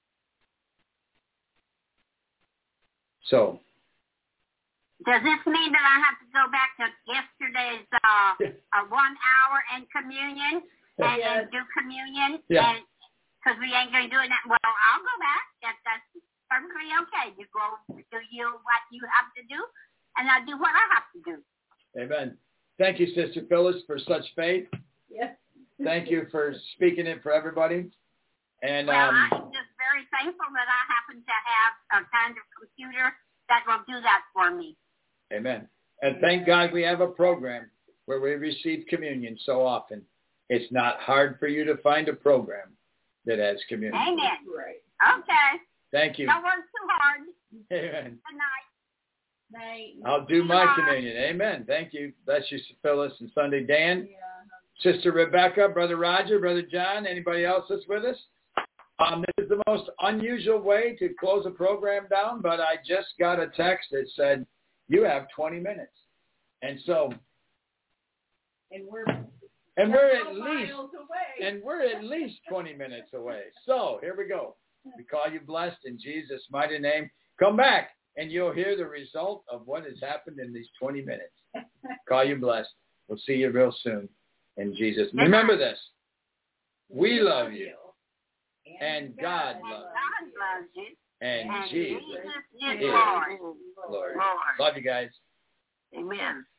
So. Does this mean that I have to go back to yesterday's uh, uh, one hour in communion and, Yes. and do communion? Yeah. Because we ain't going to do it now. Well, I'll go back. That, that's perfectly okay. You go do you what you have to do, and I'll do what I have to do. Amen. Thank you, Sister Phyllis, for such faith. Yes. Thank you for speaking it for everybody. And Well, um, I'm just very thankful that I happen to have a kind of computer that will do that for me. amen. And thank God we have a program where we receive communion so often. It's not hard for you to find a program that has communion. Amen. Right. Okay. Thank you. Don't work too hard. Amen. Good night. Night. I'll do my Bye. communion. Amen. Thank you. Bless you, Phyllis and Sunday Dan. Yeah. Sister Rebecca, Brother Roger, Brother John, anybody else that's with us? Um, this is the most unusual way to close a program down, but I just got a text that said, you have twenty minutes. And so, And we're and we're at several least, miles away. and we're at least twenty minutes away. So here we go. We call you blessed in Jesus' mighty name. Come back and you'll hear the result of what has happened in these twenty minutes. Call you blessed. We'll see you real soon in Jesus. Remember this. We love you. And God loves God loves you. you. And And Jesus Jesus is is Lord. Lord. Lord. Love you guys. Amen.